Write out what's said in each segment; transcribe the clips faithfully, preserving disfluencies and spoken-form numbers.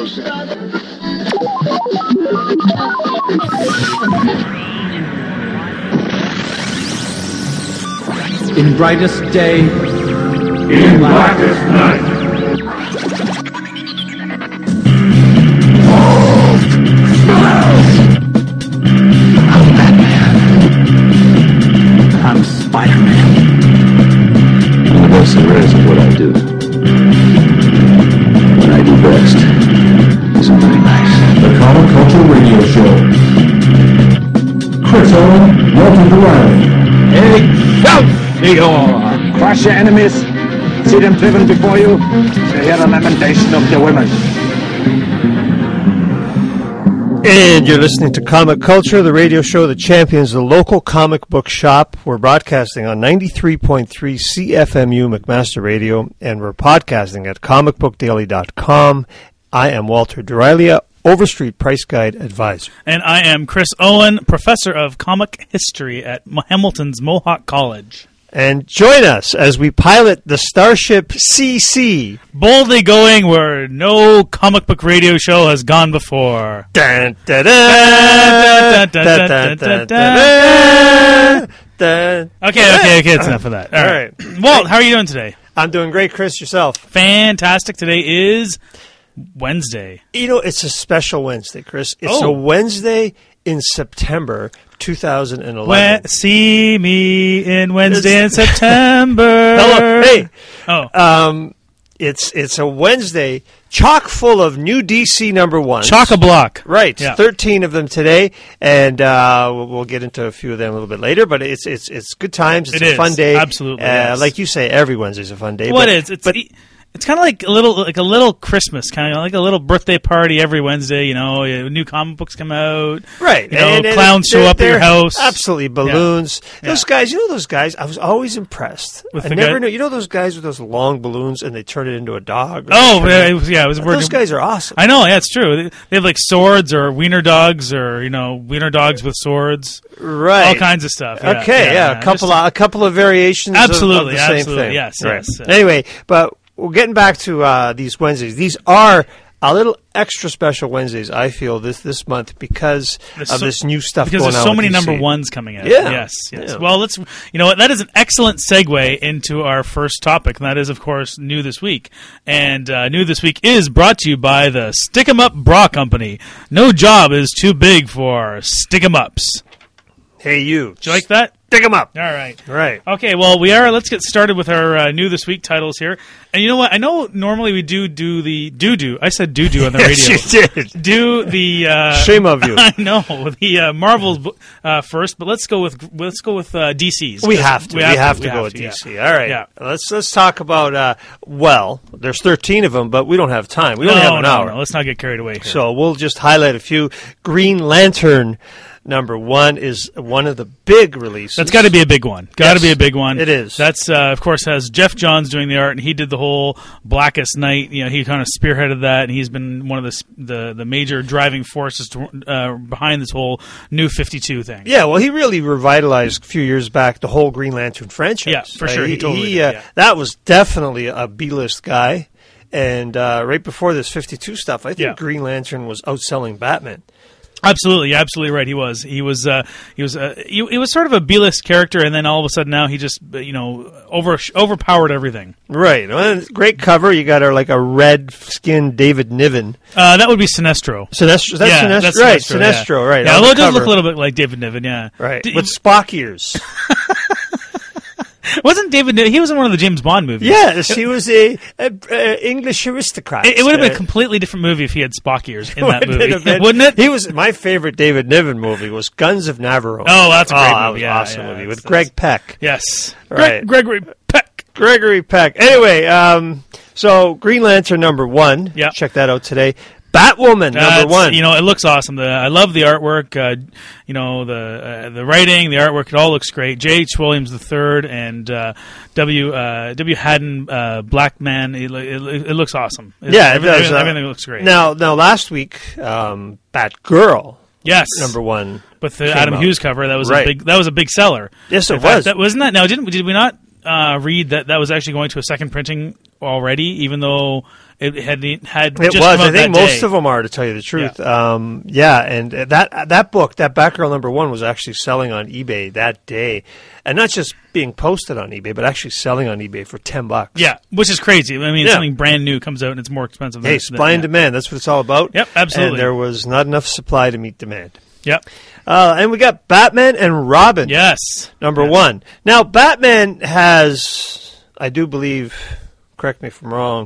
In brightest day, in blackest night. I'm Batman. I'm Spider-Man. I'm the best there is at what I do. What I do best isn't very nice. The Comic Culture Radio Show. Chris Owen, Walter Durante. Excelsior! Crush your enemies. See them driven before you. To hear the lamentation of the women. And you're listening to Comic Culture, the radio show that champions the local comic book shop. We're broadcasting on ninety-three point three C F M U McMaster Radio, and we're podcasting at comic book daily dot com. I am Walter Durilia, Overstreet Price Guide Advisor. And I am Chris Owen, Professor of Comic History at Hamilton's Mohawk College. And join us as we pilot the Starship C C. Boldly going where no comic book radio show has gone before. Dun, dun, dun, dun, dun, dun, dun, dun, dun. Okay, okay, okay, it's enough of that. All, All right. right. Walt, how are you doing today? I'm doing great, Chris. Yourself? Fantastic. Today is Wednesday. You know, it's a special Wednesday, Chris. It's oh. a Wednesday in September two thousand eleven. When, see me in Wednesday it's, in September. Hello, hey. Oh. Um, it's it's a Wednesday chock full of new D C number ones. Chock-a-block. Right. Yeah. thirteen of them today, and uh, we'll, we'll get into a few of them a little bit later, but it's it's it's good times. It's it a is. fun day. Absolutely. Uh, yes. Like you say, every Wednesday's a fun day. What but, is? It's but, e- It's kind of like a little, like a little Christmas, kind of like a little birthday party every Wednesday. You know, new comic books come out, right? You know, and, and clowns show up at your house. Absolutely, balloons. Yeah. Those yeah. guys, you know, those guys. I was always impressed. With I the never guy? knew. You know, those guys with those long balloons, and they turn it into a dog. Oh, yeah, it was, yeah, it was. Those guys are awesome. I know. Yeah, it's true. They have like swords or wiener dogs, or you know, wiener dogs with swords. Right. All kinds of stuff. Yeah, okay. Yeah. yeah, yeah. A couple. Just, of, a couple of variations. Absolutely. Of, of the absolutely. same thing. Yes. Right. Yes. Anyway, but. We're getting back to uh, these Wednesdays. These are a little extra special Wednesdays, I feel, this this month because there's of so, this new stuff because going on. Because there's so many D C. number ones coming out. Yeah. Yes, yes. Yeah. Well, let's, you know what, that is an excellent segue into our first topic, and that is, of course, New This Week. And uh, New This Week is brought to you by the Stick 'em Up Bra Company. No job is too big for Stick 'em Ups. Hey, you. Did you like that? Stick 'em up. All right. Right. Okay, well, we are. Let's get started with our uh, New This Week titles here. And you know what? I know normally we do do the do-do. I said do-do on the yes, radio. you did. Do the... Uh, Shame of you. I know. The uh, Marvels uh, first, but let's go with let's go with uh, D C's. We have to. We have, we have to, we go have with to, D C. yeah. All right. Yeah. Let's let's talk about, uh, well, there's thirteen of them, but we don't have time. We no, only have an no, hour. No, let's not get carried away here. So we'll just highlight a few. Green Lantern number one is one of the big releases. That's got to be a big one. Got to yes, be a big one. It is. That's, uh, of course, has Jeff Johns doing the art, and he did the whole Blackest Night. You know, he kind of spearheaded that, and he's been one of the the, the major driving forces to, uh, behind this whole New fifty-two thing. Yeah, well, he really revitalized a few years back the whole Green Lantern franchise. Yeah, for sure. He, he totally he, did, uh, yeah. That was definitely a B-list guy. And uh, right before this fifty-two stuff, I think Yeah. Green Lantern was outselling Batman. Absolutely, absolutely right. He was. He was. Uh, he was. Uh, he, he was sort of a B-list character, and then all of a sudden now he just, you know, over overpowered everything. Right. Well, great cover. You got a, like a red-skinned David Niven. Uh, that would be Sinestro. Sinestro. That's yeah, Sinestro. that's right. Sinestro, Sinestro. Yeah. Right. Yeah, on although the it does look cover. a little bit like David Niven. Yeah. Right. D- With Spock ears. Wasn't David Niven? He was in one of the James Bond movies. Yes, he was a, a, a English aristocrat. It, it would have been Uh, a completely different movie if he had Spock ears in that Wouldn't movie, it have been? wouldn't it? He was my favorite David Niven movie was Guns of Navarone. Oh, that's a great that movie. was Yeah, awesome yeah, movie that's- with Greg Peck. Yes, Right. Greg, Gregory Peck. Gregory Peck. Anyway, um, so Green Lantern number one. Yeah. Check that out today. Batwoman That's, number one. You know, it looks awesome. The, I love the artwork. Uh, you know, the uh, the writing, the artwork, it all looks great. J H. Williams the third and uh, W. Uh, W. Haddon uh, Black Man. It, it, it looks awesome. It, yeah, it everything, does. Uh, everything looks great. Now, now last week, um, Batgirl. Yes, number one with the came Adam out. Hughes cover. That was Right. a big. That was a big seller. Yes, it In fact, was. That wasn't that. Now, didn't did we not uh, read that that was actually going to a second printing already, even though it had had It just was. come out I think that most day. of them are, to tell you the truth. Yeah, um, yeah and that that book, that Batgirl number one, was actually selling on eBay that day, and not just being posted on eBay, but actually selling on eBay for ten bucks. Yeah, which is crazy. I mean, Yeah. something brand new comes out and it's more expensive. Hey, than, supply than, and demand. That's what it's all about. Yep, absolutely. And there was not enough supply to meet demand. Yep. Uh, and we got Batman and Robin. Yes. Number Yeah. one. Now, Batman has, I do believe, correct me if I'm wrong,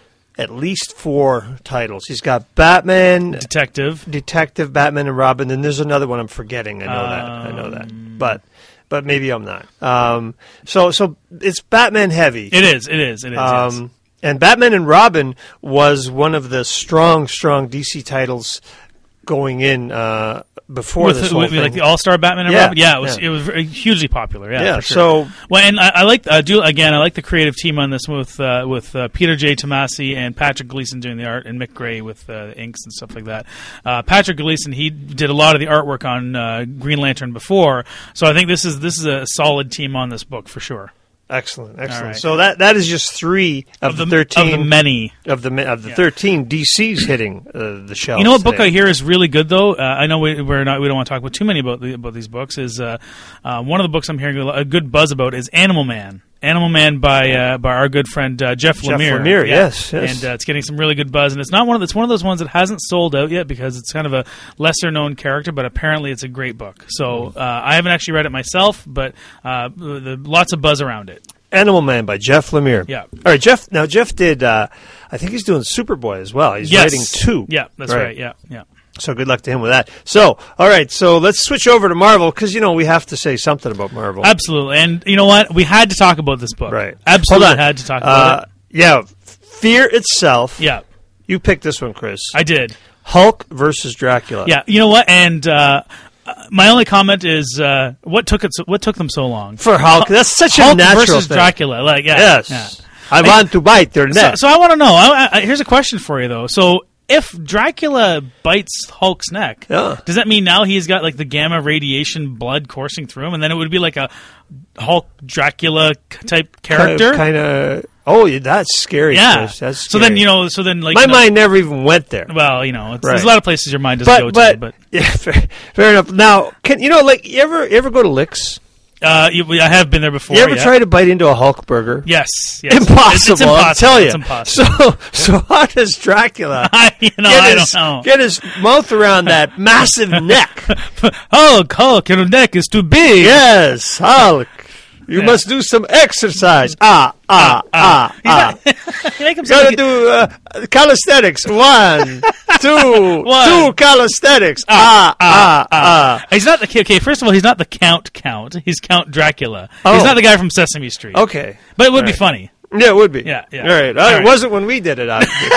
at least four titles. He's got Batman, Detective. Detective, Batman and Robin. Then there's another one I'm forgetting. I know that. I know that. Um, But but maybe I'm not. Um, so so it's Batman heavy. It is. It is. It is. yes. Um, and Batman and Robin was one of the strong, strong D C titles going in uh, before With, this the, whole with thing. like the All Star Batman and Yeah, Robin, yeah, it was yeah. it was very- hugely popular. Yeah, Yeah, for sure. so- well, and I, I like I do again. I like the creative team on this with uh, with uh, Peter J. Tomasi and Patrick Gleason doing the art, and Mick Gray with uh, the inks and stuff like that. Uh, Patrick Gleason, he did a lot of the artwork on uh, Green Lantern before, so I think this is this is a solid team on this book for sure. Excellent, excellent. right. So that that is just three of, the thirteen of the many. of the of the Yeah. thirteen D Cs hitting uh, the shelves. You know what book today. I hear is really good though? Uh, I know we, we're not we don't want to talk about too many about the, about these books. Is uh, uh, one of the books I'm hearing a lo- a good buzz about is Animal Man. Animal Man by uh, by our good friend uh, Jeff Jeff Lemire. Lemire, yes, yes. and uh, it's getting some really good buzz. And it's not one of it's one of those ones that hasn't sold out yet because it's kind of a lesser known character, but apparently it's a great book. So uh, I haven't actually read it myself, but uh, the, the, lots of buzz around it. Animal Man by Jeff Lemire. Yeah. All right, Jeff. Now Jeff did. Uh, I think he's doing Superboy as well. He's Yes. writing two. Yeah, that's right. Yeah, yeah. So good luck to him with that. So, all right. So let's switch over to Marvel because you know we have to say something about Marvel. Absolutely. And you know what? We had to talk about this book. Right. Absolutely Hold on. had to talk about Uh, it. yeah. Fear itself. Yeah, You picked this one, Chris. I did. Hulk versus Dracula. Yeah, you know what? And uh, uh, my only comment is, uh, what took it? So, what took them so long For Hulk, that's such a Hulk natural versus thing. Dracula? Like, yeah, Yes. yeah. I want to bite their So, neck. so I want to know. I, I, here's a question for you, though. So, if Dracula bites Hulk's neck, Yeah. does that mean now he's got like the gamma radiation blood coursing through him, and then it would be like a Hulk Dracula type character? Kind of. Oh, yeah, that's scary. yeah. Chris. That's so then scary. you know. So then like my you know- mind never even went there. Well, you know, it's, Right. there's a lot of places your mind doesn't But go but, to, but yeah, fair, fair enough. Now, can you know like you ever you ever go to Licks? uh, you, I have been there before. You ever yeah. try to bite into a Hulk burger? Yes, yes. Impossible, It's, it's I'll impossible. tell you. It's impossible. So, so how does Dracula I, you know, get, I his, don't know. get his mouth around that massive neck? Hulk, Hulk, your neck is too big. Yes, Hulk. You Yeah. must do some exercise. Ah, ah, ah, ah. You make him Gotta sound like do uh, calisthenics. One, two, One. two calisthenics. Ah, ah, ah. a- he's not the okay. First of all, he's not the Count Count. He's Count Dracula. Oh. He's not the guy from Sesame Street. Okay. but it would be Right. funny. Yeah, it would be. Yeah, yeah. All right. All Uh, right. It wasn't when we did it, obviously.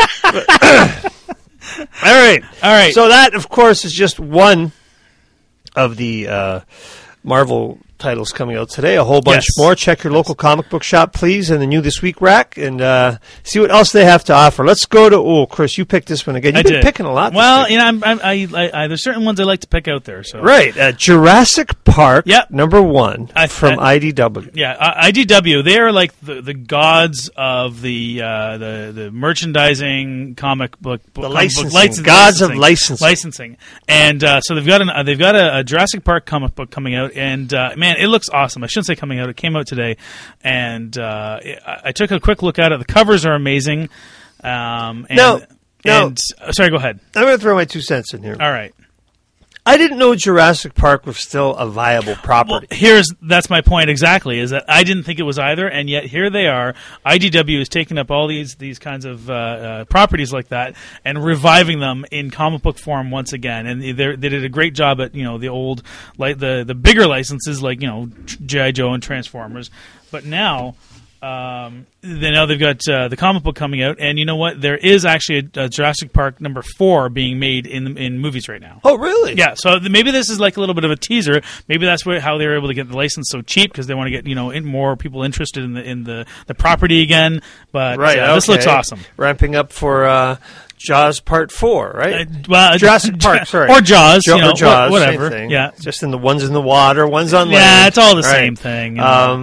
All right. All right. So that, of course, is just one of the uh, Marvel titles coming out today. A whole bunch Yes. more. Check your local comic book shop, please, in the New This Week rack, and uh, see what else they have to offer. Let's go to. Oh, Chris, you picked this one again. You've I been did. picking a lot. This Well, week. you know, I'm, I'm, I, I, I, there's certain ones I like to pick out there. So Right. Uh, Jurassic Park, Yep. number one, I- from I- I D W. Yeah, uh, I D W. They are like the, the gods of the uh, the the merchandising comic book, The comic licensing. book license- Gods of licensing. licensing. licensing. And uh, so they've got an, uh, they've got a, a Jurassic Park comic book coming out, and uh, man, it looks awesome. I shouldn't say coming out; it came out today, and uh, I, I took a quick look at it. The covers are amazing. Um, and, No, no. and uh, sorry, go ahead. I'm going to throw my two cents in here. All right. I didn't know Jurassic Park was still a viable Well, property. here's that's my point exactly. Is that I didn't think it was either, and yet here they are. I D W is taking up all these these kinds of uh, uh, properties like that and reviving them in comic book form once again. And they they did a great job at you know the old like the the bigger licenses like you know G I. Joe and Transformers, but now. Um, then now they've got uh, the comic book coming out, and you know what? There is actually a, a Jurassic Park number four being made in in movies right now. Oh, really? Yeah, so th- maybe this is like a little bit of a teaser. Maybe that's where, how they were able to get the license so cheap because they want to get you know in more people interested in the in the, the property again. But Right. uh, this okay. looks awesome. Ramping up for uh, Jaws Part Four, right? Uh, well, Jurassic Park, sorry. or Jaws, Jo- you know, or Jaws, wha- same whatever. thing. Yeah, Just in the ones in the water, ones on land. yeah, it's all the Right. same thing. you know. Um,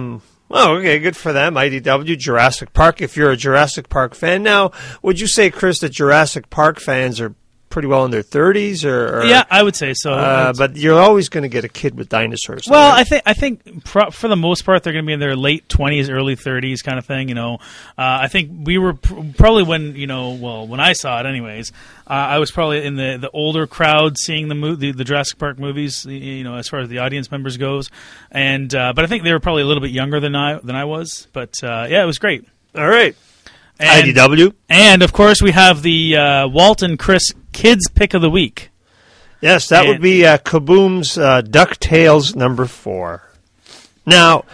Oh, okay, good for them. I D W, Jurassic Park. If you're a Jurassic Park fan now, would you say, Chris, that Jurassic Park fans are pretty well in their thirties, or, or Yeah, I would say so. Uh, but you're always going to get a kid with dinosaurs. Well, right? I think I think pro- for the most part they're going to be in their late twenties, early thirties, kind of thing. You know, uh, I think we were pr- probably when you know, well, when I saw it, anyways. Uh, I was probably in the, the older crowd seeing the, mo- the the Jurassic Park movies. You know, as far as the audience members goes, and uh, but I think they were probably a little bit younger than I than I was. But uh, yeah, it was great. All right. And, I D W. And, of course, we have the uh, Walt and Chris Kids Pick of the Week. Yes, that And- would be uh, Kaboom's uh, DuckTales number four. Now,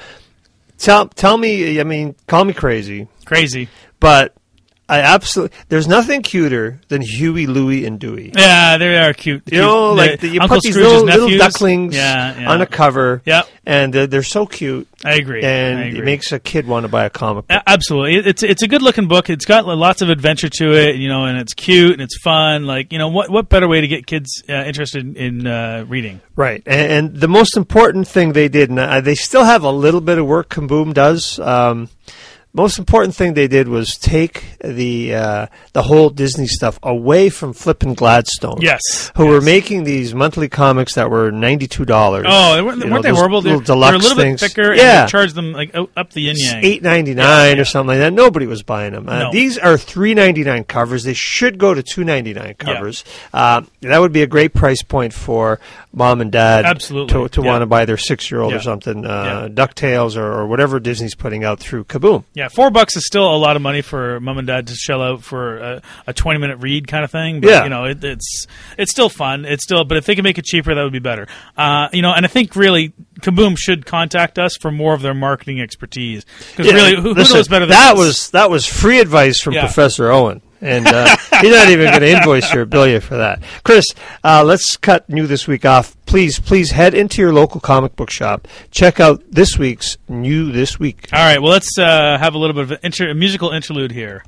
tell tell me, I mean, call me crazy, Crazy. but I absolutely, there's nothing cuter than Huey, Louie, and Dewey. Yeah, they are cute. You know, like the, you Uncle put these Scrooge's little, little nephews. ducklings Yeah, yeah. on a cover, Yep. and uh, they're so cute, I agree. and I agree. it makes a kid want to buy a comic book. A- Absolutely, It- it's it's a good looking book. It's got lots of adventure to it, you know, and it's cute and it's fun. Like, you know, what what better way to get kids uh, interested in uh, reading? Right, and, and the most important thing they did, and uh, they still have a little bit of work Kaboom does. Um, most important thing they did was take the uh, the whole Disney stuff away from Flippin' Gladstone. Yes, who yes. were making these monthly comics that were ninety-two dollars. Oh, they weren't, You weren't know, they those horrible? They're, little they're deluxe a little things. bit thicker, Yeah. and they charged them like out- up the yin yang. eight ninety-nine Yeah, yeah. or something like that. Nobody was buying them. Uh, No. These are three ninety-nine covers. They should go to two ninety-nine covers. Uh, that would be a great price point for mom and dad Absolutely. to, to Yeah. want to buy their six-year-old Yeah. or something. Uh, Yeah. DuckTales or, or whatever Disney's putting out through Kaboom. Yeah, four bucks is still a lot of money for mom and dad to shell out for a, a twenty minute read kind of thing. But, Yeah. you know, it, it's it's still fun. It's still, but if they can make it cheaper, that would be better. Uh, you know, and I think really Kaboom should contact us for more of their marketing expertise because Yeah, really, who, who listen, knows better than that us? was that was free advice from Yeah. Professor Owen, and uh, he's not even going to invoice you or bill you for that. Chris, uh, let's cut New This Week off. Please, please head into your local comic book shop. Check out this week's New This Week. All right. Well, let's uh, have a little bit of an inter- a musical interlude here.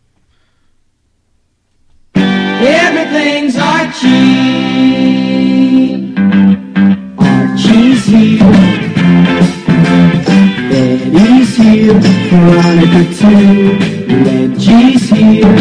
Everything's Archie. Archie's here. Betty's here. Veronica too. Reggie's here.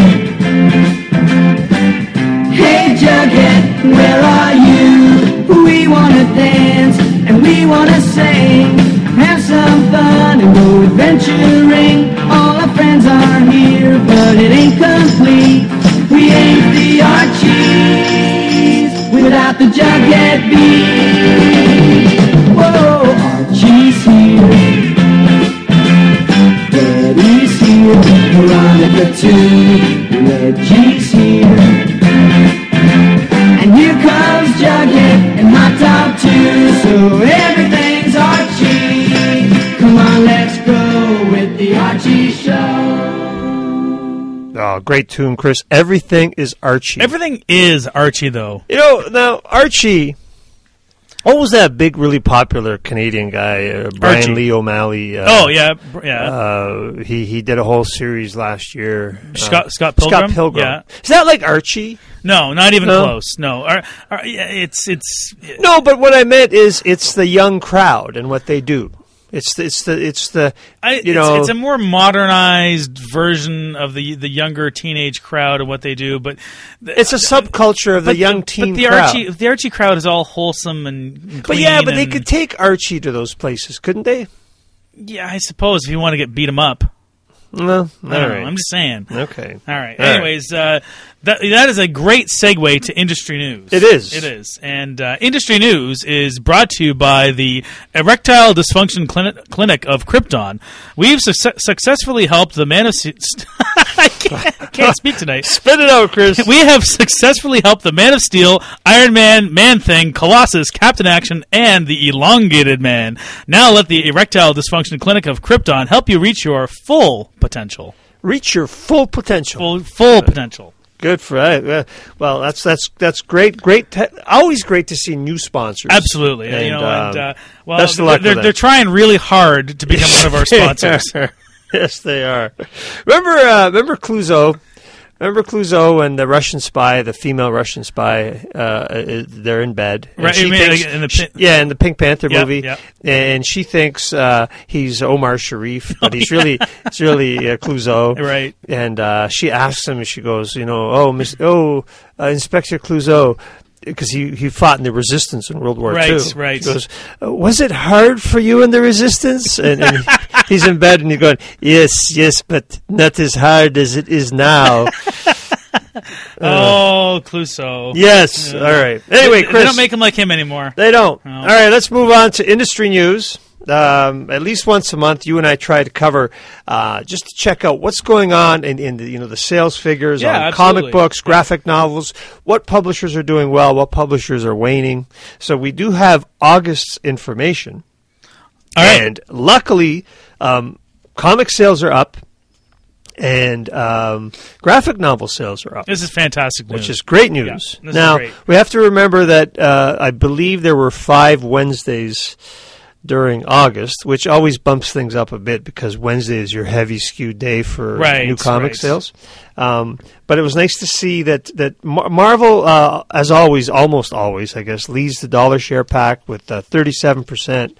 Hey Jughead, where are you? We wanna dance and we wanna sing. Have some fun and go adventuring. All our friends are here, but it ain't complete. We ain't the Archies without the Jughead beat. Whoa, Archie's here. Betty's here. Veronica too. Reggie's here. And here comes Jughead and Hot Dog too. So everything's Archie. Come on, let's go with the Archie Show. Oh, great tune, Chris. Everything is Archie. Everything is Archie, though. You know, now, Archie, what was that big, really popular Canadian guy, uh, Brian Archie. Lee O'Malley? Uh, Oh yeah, br- yeah. Uh, he, he did a whole series last year. Scott- Uh, Scott Pilgrim? Scott Pilgrim. Yeah. Is that like Archie? no, not even No. close. No, Ar- Ar- yeah, it's it's. No, but what I meant is it's the young crowd and what they do. It's the, it's the it's the I, you it's, know it's a more modernized version of the the younger teenage crowd and what they do, but th- it's a subculture of the but young teen But the crowd. Archie, the Archie crowd is all wholesome and, and but clean. yeah, but they and- could take Archie to those places, couldn't they? Yeah, I suppose if you want to get beat 'em up. No, I all don't know. right. I'm just saying. Okay. All right. All right. Anyways, uh, that that is a great segue to industry news. It is. It is. And uh, industry news is brought to you by the Erectile Dysfunction Clinic, Clinic of Krypton. We've su- successfully helped the Man of Steel. I, can't, I can't speak tonight. Spit it out, Chris. We have successfully helped the Man of Steel, Iron Man, Man-Thing, Colossus, Captain Action, and the Elongated Man. Now let the Erectile Dysfunction Clinic of Krypton help you reach your full potential. Reach your full potential. Full, full potential. Good for that. Uh, well, that's that's that's great. Great. Te- always great to see new sponsors. Absolutely. And, you know, and, um, uh, well, best of they're, luck with they're, that. they're trying really hard to become one of our sponsors. Yes, they are. Remember, uh, remember Clouseau? remember Clouseau and the Russian spy, the female Russian spy, uh, is- they're in bed. And Right, she you mean thinks- like in the she- Pin- yeah, in the Pink Panther Yep, movie. yep. And she thinks uh, he's Omar Sharif, but he's really it's really uh, Clouseau. Right. And uh, she asks him, and she goes, you know, oh, Miss, oh, uh, Inspector Clouseau, because he, he fought in the resistance in World War Right, Two. right. She goes, uh, was it hard for you in the resistance? And, and he's in bed, and he's going, yes, yes, but not as hard as it is now. Oh, Clouseau. Yes. Yeah. All right. Anyway, They- Chris. They don't make him like him anymore. They don't. No. All right, let's move on to industry news. Um, at least once a month, you and I try to cover uh, just to check out what's going on in, in the you know the sales figures Yeah, on absolutely. comic books, graphic novels, what publishers are doing well, what publishers are waning. So we do have August's information, All right. and luckily, um, comic sales are up, and um, graphic novel sales are up. This is fantastic news. Which is great news. Yeah, this is now, great. we have to remember that uh, I believe there were five Wednesdays during August, which always bumps things up a bit because Wednesday is your heavy skewed day for Right, new comic right. sales. Um, but it was nice to see that, that Mar- Marvel, uh, as always, almost always, I guess, leads the dollar share pack with uh, thirty-seven percent.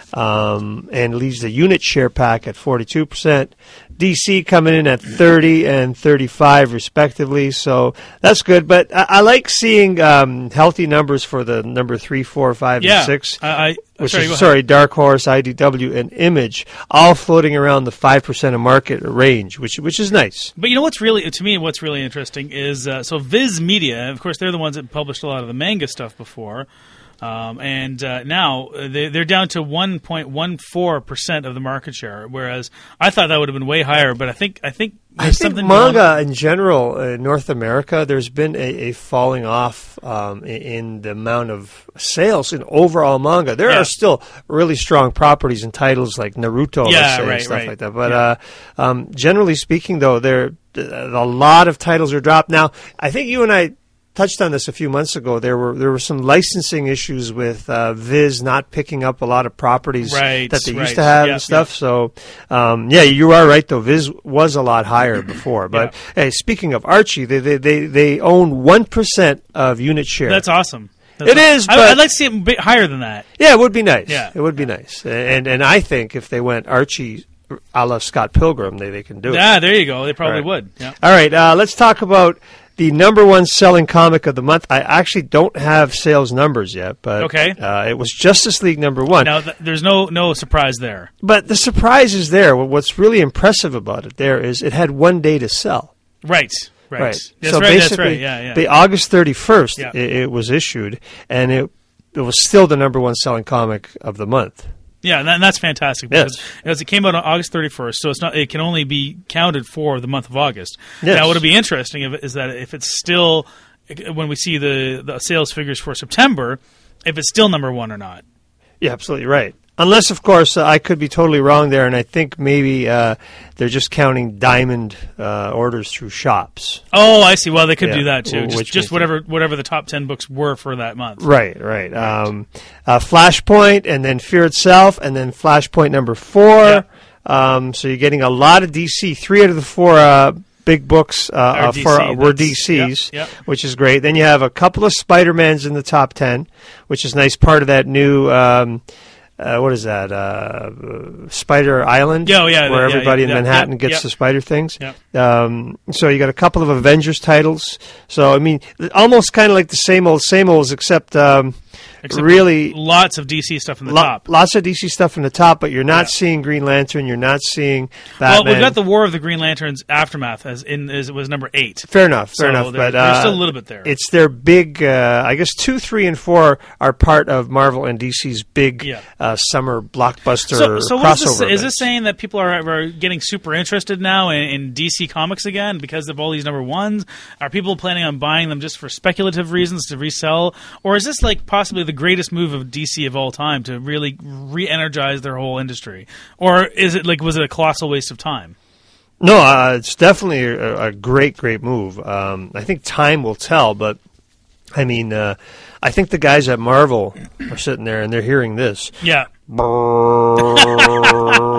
Um, and leaves the unit share pack at forty-two percent. D C coming in at thirty and thirty-five respectively, so that's good. But I, I like seeing um, healthy numbers for the number three, four, five, yeah. and six. I, I, Which sorry, is, go ahead. sorry, Dark Horse, I D W, and Image, all floating around the five percent of market range, which which is nice. But you know what's really, to me, what's really interesting is, uh, so Viz Media, of course, they're the ones that published a lot of the manga stuff before. Um, and uh, now uh, they, they're down to one point one four percent of the market share, whereas I thought that would have been way higher. But I think I think I there's think something manga going- in general in North America, there's been a, a falling off um, in, in the amount of sales in overall manga. There Yeah. are still really strong properties and titles like Naruto, Yeah, let's say, right, and stuff right. like that. But uh, um, generally speaking, though, there a lot of titles are dropped now. I think you and I touched on this a few months ago. There were there were some licensing issues with uh, Viz not picking up a lot of properties Right, that they used right. to have Yeah, and stuff. So, um, yeah, you are right though. Viz was a lot higher Mm-hmm. before. But hey, speaking of Archie, they they they, they own one percent of unit share. That's awesome. That's It awesome. is, I, but- I'd like to see it a bit higher than that. yeah, it would be nice. Yeah. It would be nice. And and I think if they went Archie a la Scott Pilgrim, they they can do it. Yeah, there you go. They probably Right. would. Yeah. All right, uh, let's talk about the number one selling comic of the month. I actually don't have sales numbers yet, but Okay. uh, it was Justice League number one. Now th- there's no no surprise there. But the surprise is there. What's really impressive about it there is it had one day to sell. Right. Right. Right. That's so right. basically, That's right. Yeah. Yeah. the August thirty-first, Yeah. it, it was issued, and it it was still the number one selling comic of the month. Yeah, and, that, and that's fantastic Yes. because, because it came out on August thirty-first, so it's not. It can only be counted for the month of August. Yes. Now, what'll be interesting if, is that if it's still when we see the, the sales figures for September, if it's still number one or not. Yeah, absolutely right. Unless, of course, uh, I could be totally wrong there, and I think maybe uh, they're just counting diamond uh, orders through shops. Oh, I see. Well, they could Yeah, do that too. which Just, means- just whatever whatever the top ten books were for that month. Right, right. Um, uh, Flashpoint, and then Fear Itself, and then Flashpoint number four. Yeah. Um, so you're getting a lot of D C. Three out of the four uh, big books uh, Are uh, D C, for, were that's- D Cs, yep, yep. which is great. Then you have a couple of Spider-Mans in the top ten, which is nice. Part of that new... Um, Uh, what is that? Uh, Spider Island? Yeah, oh, yeah, Where yeah, everybody yeah, in yeah, Manhattan yeah, gets yeah. the spider things. Yeah. Um, so you got a couple of Avengers titles. So, I mean, almost kind of like the same old, same olds, except, um, Except really lots of D C stuff in the lo- top. lots of D C stuff in the top, but you're not Yeah. seeing Green Lantern. You're not seeing Well, Batman. we've got the War of the Green Lanterns aftermath as in as it was number eight. Fair enough, fair So enough. there- But there's uh, still a little bit there. It's their big. Uh, I guess two, three, and four are part of Marvel and D C's big Yeah. uh, summer blockbuster So, so what is this? crossover. Is this events. saying that people are, are getting super interested now in, in D C Comics again because of all these number ones? Are people planning on buying them just for speculative reasons to resell, or is this like possibly the greatest move of D C of all time to really re-energize their whole industry, or is it like was it a colossal waste of time? No, uh, it's definitely a, a great, great move. Um, I think time will tell, but I mean, uh, I think the guys at Marvel are sitting there and they're hearing this. Yeah,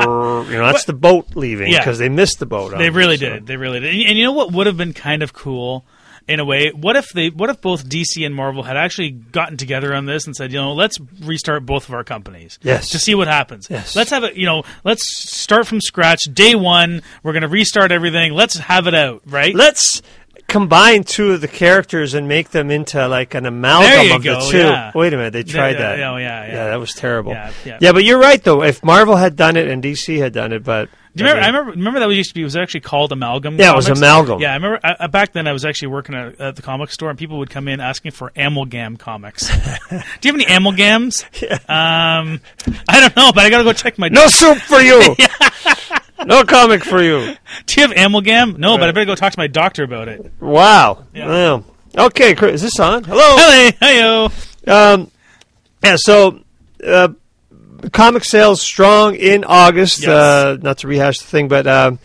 you know, that's But- the boat leaving Yeah. because they missed the boat. On They it, really so. did. They really did. And, and you know what would have been kind of cool in a way? What if they? What if both D C and Marvel had actually gotten together on this and said, you know, let's restart both of our companies. Yes. To see what happens. Yes. Let's have it. You know, let's start from scratch. Day one, we're going to restart everything. Let's have it out. Right. Let's combine two of the characters and make them into like an amalgam There you of go, the two. yeah. Wait a minute, they tried Yeah, that. yeah, oh, yeah, yeah. yeah, that was terrible. Yeah, yeah. but you're right though. If Marvel had done it and D C had done it, but Do you remember? I remember. Remember that was used to be. It was actually called Amalgam. Yeah, it was Comics? Amalgam. Yeah, I remember. I, back then, I was actually working at, at the comic store, and people would come in asking for Amalgam comics. Do you have any Amalgams? Yeah. Um, I don't know, but I gotta go check my. no soup for you. No comic for you. Do you have Amalgam? No, but I better go talk to my doctor about it. Wow. Yeah. Well, okay, Chris, is this on? Hello. Hey, heyo. Um, yeah, so uh, comic sales strong in August. Yes. Uh, not to rehash the thing, but um,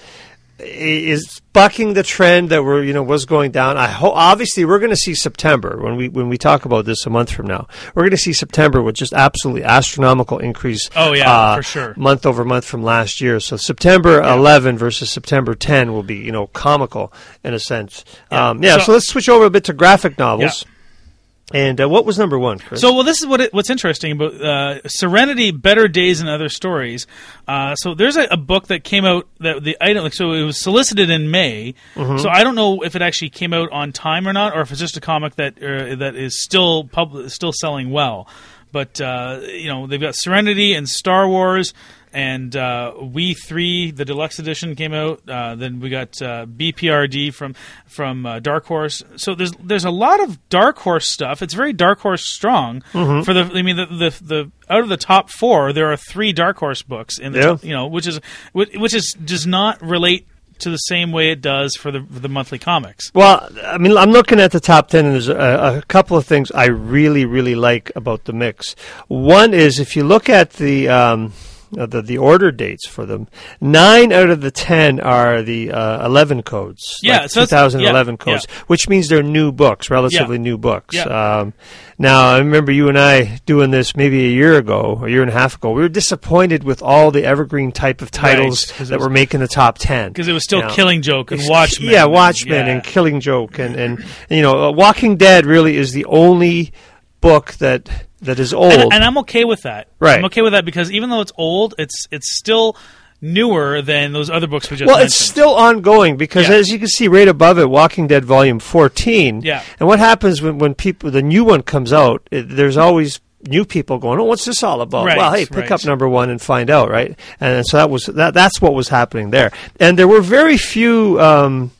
is bucking the trend that we're you know was going down. I ho- obviously we're going to see September when we when we talk about this a month from now. We're going to see September with just absolutely astronomical increase. Oh, yeah, uh, for sure. month over month from last year. So September eleven versus September ten will be you know comical in a sense. Yeah. Um, yeah. So- So, let's switch over a bit to graphic novels. And uh, what was number one, Chris? So, well, this is what it, what's interesting about uh, Serenity: Better Days and Other Stories. Uh, so, there's a, a book that came out that the item. Like, so, it was solicited in May. Mm-hmm. So, I don't know if it actually came out on time or not, or if it's just a comic that uh, that is still pub- still selling well. But uh, you know, they've got Serenity and Star Wars. And uh, We three, the deluxe edition, came out. Uh, then we got uh, B P R D from from uh, Dark Horse. So there's there's a lot of Dark Horse stuff. It's very Dark Horse strong. Mm-hmm. For the, I mean, the, the the out of the top four, there are three Dark Horse books in the Yeah. top, you know, which is which, which is does not relate to the same way it does for the for the monthly comics. Well, I mean, I'm looking at the top ten, and there's a, a couple of things I really, really like about the mix. One is if you look at the um, uh, the, the order dates for them, nine out of the ten are the uh, eleven codes. Yeah, like so that's- twenty eleven yeah, codes, yeah. which means they're new books, relatively Yeah. new books. Yeah. Um, now, I remember you and I doing this maybe a year ago, a year and a half ago. We were disappointed with all the evergreen type of titles 'cause it that was- were making the top ten. Because it was still You know. Killing Joke and Ex- Watchmen. Yeah, and- Watchmen yeah. and Killing Joke, and, and, and you know, uh, Walking Dead really is the only book that that is old. And, and I'm okay with that. Right. I'm okay with that because even though it's old, it's it's still newer than those other books we just well, mentioned. it's still ongoing because, Yeah. as you can see right above it, Walking Dead Volume fourteen. Yeah. And what happens when, when people the new one comes out? It, there's always new people going, "Oh, what's this all about?" Right, well, hey, pick right. up number one and find out, right? And so that was that. That's what was happening there. And there were very few, um,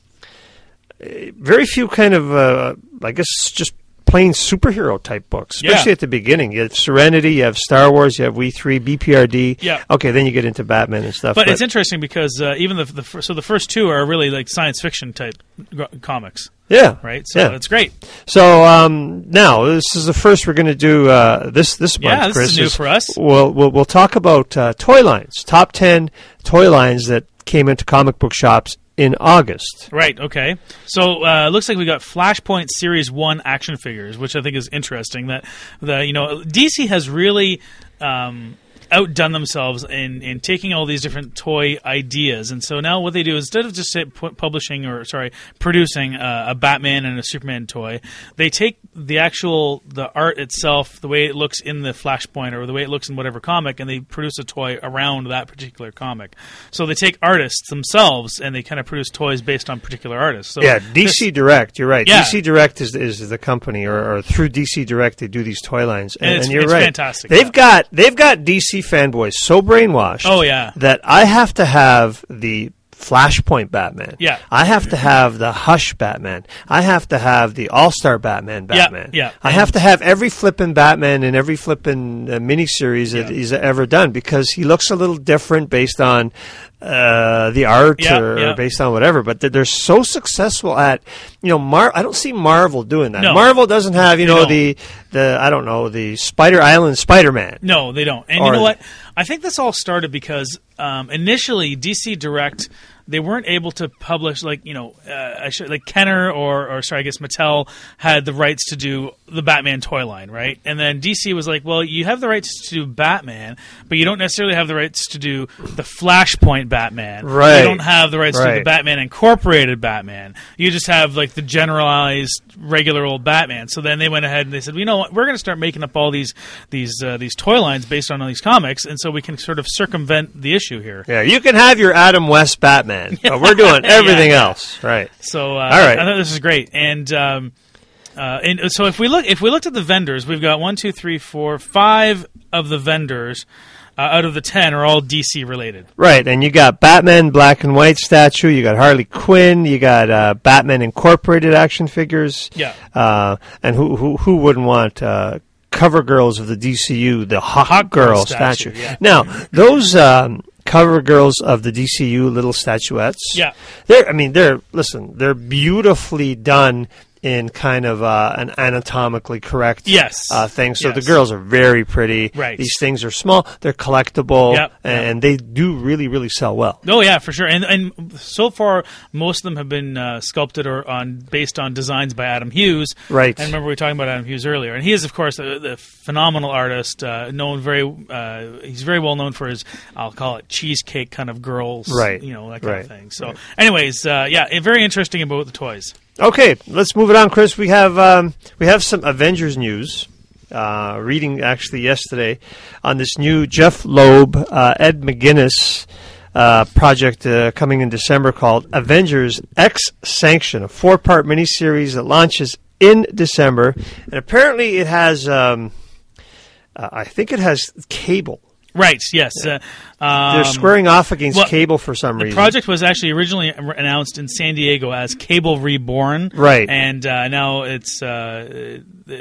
eh, very few kind of, uh, I guess, just plain superhero type books, especially Yeah. at the beginning. You have Serenity, you have Star Wars, you have We three, B P R D. Yeah. Okay, then you get into Batman and stuff. But, it's interesting because uh, even the, the fir- so the first two are really like science fiction type gr- comics, yeah, right? So yeah. it's great. So um, now this is the first we're going to do uh, this this month. Yeah, this Chris, is new for us. We'll we'll, we'll talk about uh, toy lines, top ten toy lines that came into comic book shops in August. Right. Okay. So uh, looks like we got Flashpoint Series One action figures, which I think is interesting. That the you know D C has really um, outdone themselves in in taking all these different toy ideas, and so now what they do instead of just say, pu- publishing or sorry producing uh, a Batman and a Superman toy, they take the actual the art itself, the way it looks in the Flashpoint or the way it looks in whatever comic, and they produce a toy around that particular comic. So they take artists themselves and they kind of produce toys based on particular artists. So Yeah, D C this- Direct. You're right. Yeah. D C Direct is is the company, or, or through D C Direct they do these toy lines, And it's- you're it's right. fantastic, They've yeah. got they've got D C fanboys so brainwashed. Oh, yeah. that I have to have the Flashpoint Batman. Yeah. I have to have the Hush Batman. I have to have the All Star Batman Yeah, Batman. yeah. I have to have every flippin' Batman in every flippin' uh, miniseries that Yeah. he's ever done because he looks a little different based on uh, the art Yeah, or yeah. based on whatever. But they're, they're so successful at, you know, Mar. I don't see Marvel doing that. No. Marvel doesn't have, you They know, don't. the the I don't know the Spider Island Spider Man. No, they don't. And Or- you know what? I think this all started because um, initially D C Direct, they weren't able to publish like you know uh, I should, like Kenner or or sorry I guess Mattel had the rights to do the Batman toy line, right? And then D C was like, well, you have the rights to do Batman, but you don't necessarily have the rights to do the Flashpoint Batman. Right. You don't have the rights to do Right. the Batman Incorporated Batman. You just have like the generalized regular old Batman. So then they went ahead and they said, well, you know what, we're going to start making up all these these uh, these toy lines based on all these comics, and so we can sort of circumvent the issue here. Yeah, you can have your Adam West Batman, but we're doing everything Yeah, yeah. else, right? So uh, All right. I, I thought this is great, and um, uh, and so if we look if we looked at the vendors, we've got one, two, three, four, five of the vendors uh, out of the ten are all D C related. Right, and you got Batman black and white statue, you got Harley Quinn, you got uh, Batman Incorporated action figures. Yeah. Uh, and who who who wouldn't want uh, cover girls of the D C U, the Hawk, Hawk Girl, Girl statue? statue, yeah. Now, those um, cover girls of the D C U little statuettes, Yeah. they're I mean they're listen, they're beautifully done in kind of uh, an anatomically correct Yes. uh, thing. So Yes. the girls are very pretty. Right. These things are small. They're collectible. Yep. And they do really, really sell well. Oh yeah, for sure. And and so far, most of them have been uh, sculpted or on based on designs by Adam Hughes. Right. And remember we were talking about Adam Hughes earlier, and he is of course a, a phenomenal artist, uh, known very. Uh, he's very well known for his, I'll call it cheesecake kind of girls. Right. You know, that kind Right. of thing. So, anyways, uh, yeah, it, very interesting about the toys. Okay, let's move it on, Chris. We have um, we have some Avengers news. Uh, reading actually yesterday on this new Jeff Loeb, uh, Ed McGuinness uh, project uh, coming in December called Avengers X Sanction, a four-part miniseries that launches in December, and apparently it has, um, uh, I think it has cable. Right. Yes. Uh, um, They're squaring off against well, cable for some The reason. project was actually originally announced in San Diego as Cable Reborn, Right. And uh, now it's uh,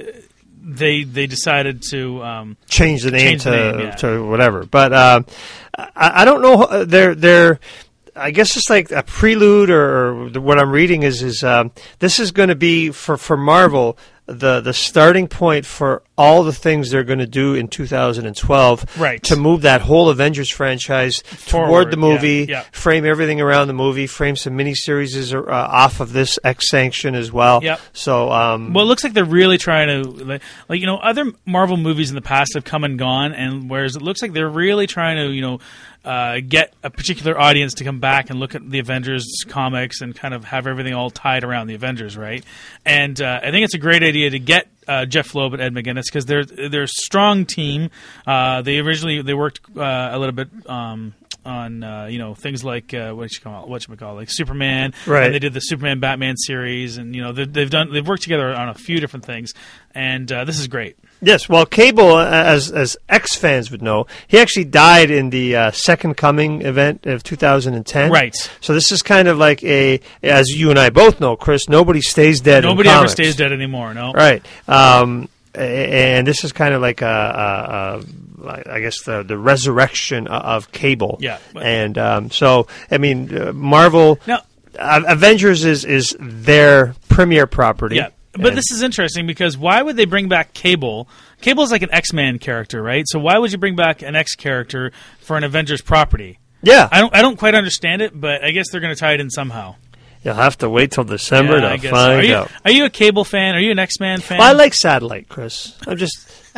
they they decided to um, change the name Change to the name, yeah. to whatever. But uh, I, I don't know. uh, They're they're. I guess it's like a prelude, or, or what I'm reading is is um, this is going to be for for Marvel the the starting point for all the things they're going to do in two thousand twelve, Right. to move that whole Avengers franchise Forward, toward the movie, yeah, yeah. frame everything around the movie, frame some miniseries uh, off of this X Sanction as well. Yep. So um, Well, it looks like they're really trying to, like, like, you know, other Marvel movies in the past have come and gone, and whereas it looks like they're really trying to, you know, uh, get a particular audience to come back and look at the Avengers comics and kind of have everything all tied around the Avengers, right? And uh, I think it's a great idea to get uh, Jeff Loeb and Ed McGuinness because they're they're a strong team. Uh, they originally they worked uh, a little bit. Um, on uh, you know things like uh, what you call what you call like Superman, Right. And they did the Superman Batman series, and you know they've, they've done they've worked together on a few different things, and uh, this is great. Yes, well, Cable, uh, as as X fans would know, he actually died in the uh, Second Coming event of two thousand ten. Right. So this is kind of like a, as you and I both know, Chris, nobody stays dead. Nobody in ever comics. stays dead anymore. No, Right. Um, a- and this is kind of like a, a, a I guess the the resurrection of Cable. Yeah. And um, so, I mean, uh, Marvel, Now- uh, Avengers is is their premier property. Yeah, but And- this is interesting because why would they bring back Cable? Cable is like an X-Man character, right? So why would you bring back an X character for an Avengers property? yeah, I don't I don't quite understand it, but I guess they're going to tie it in somehow. you'll have to wait till December Yeah, I to guess so. find Are you, out. are you a Cable fan? Are you an X-Man fan? Well, I like Satellite, Chris. I'm just,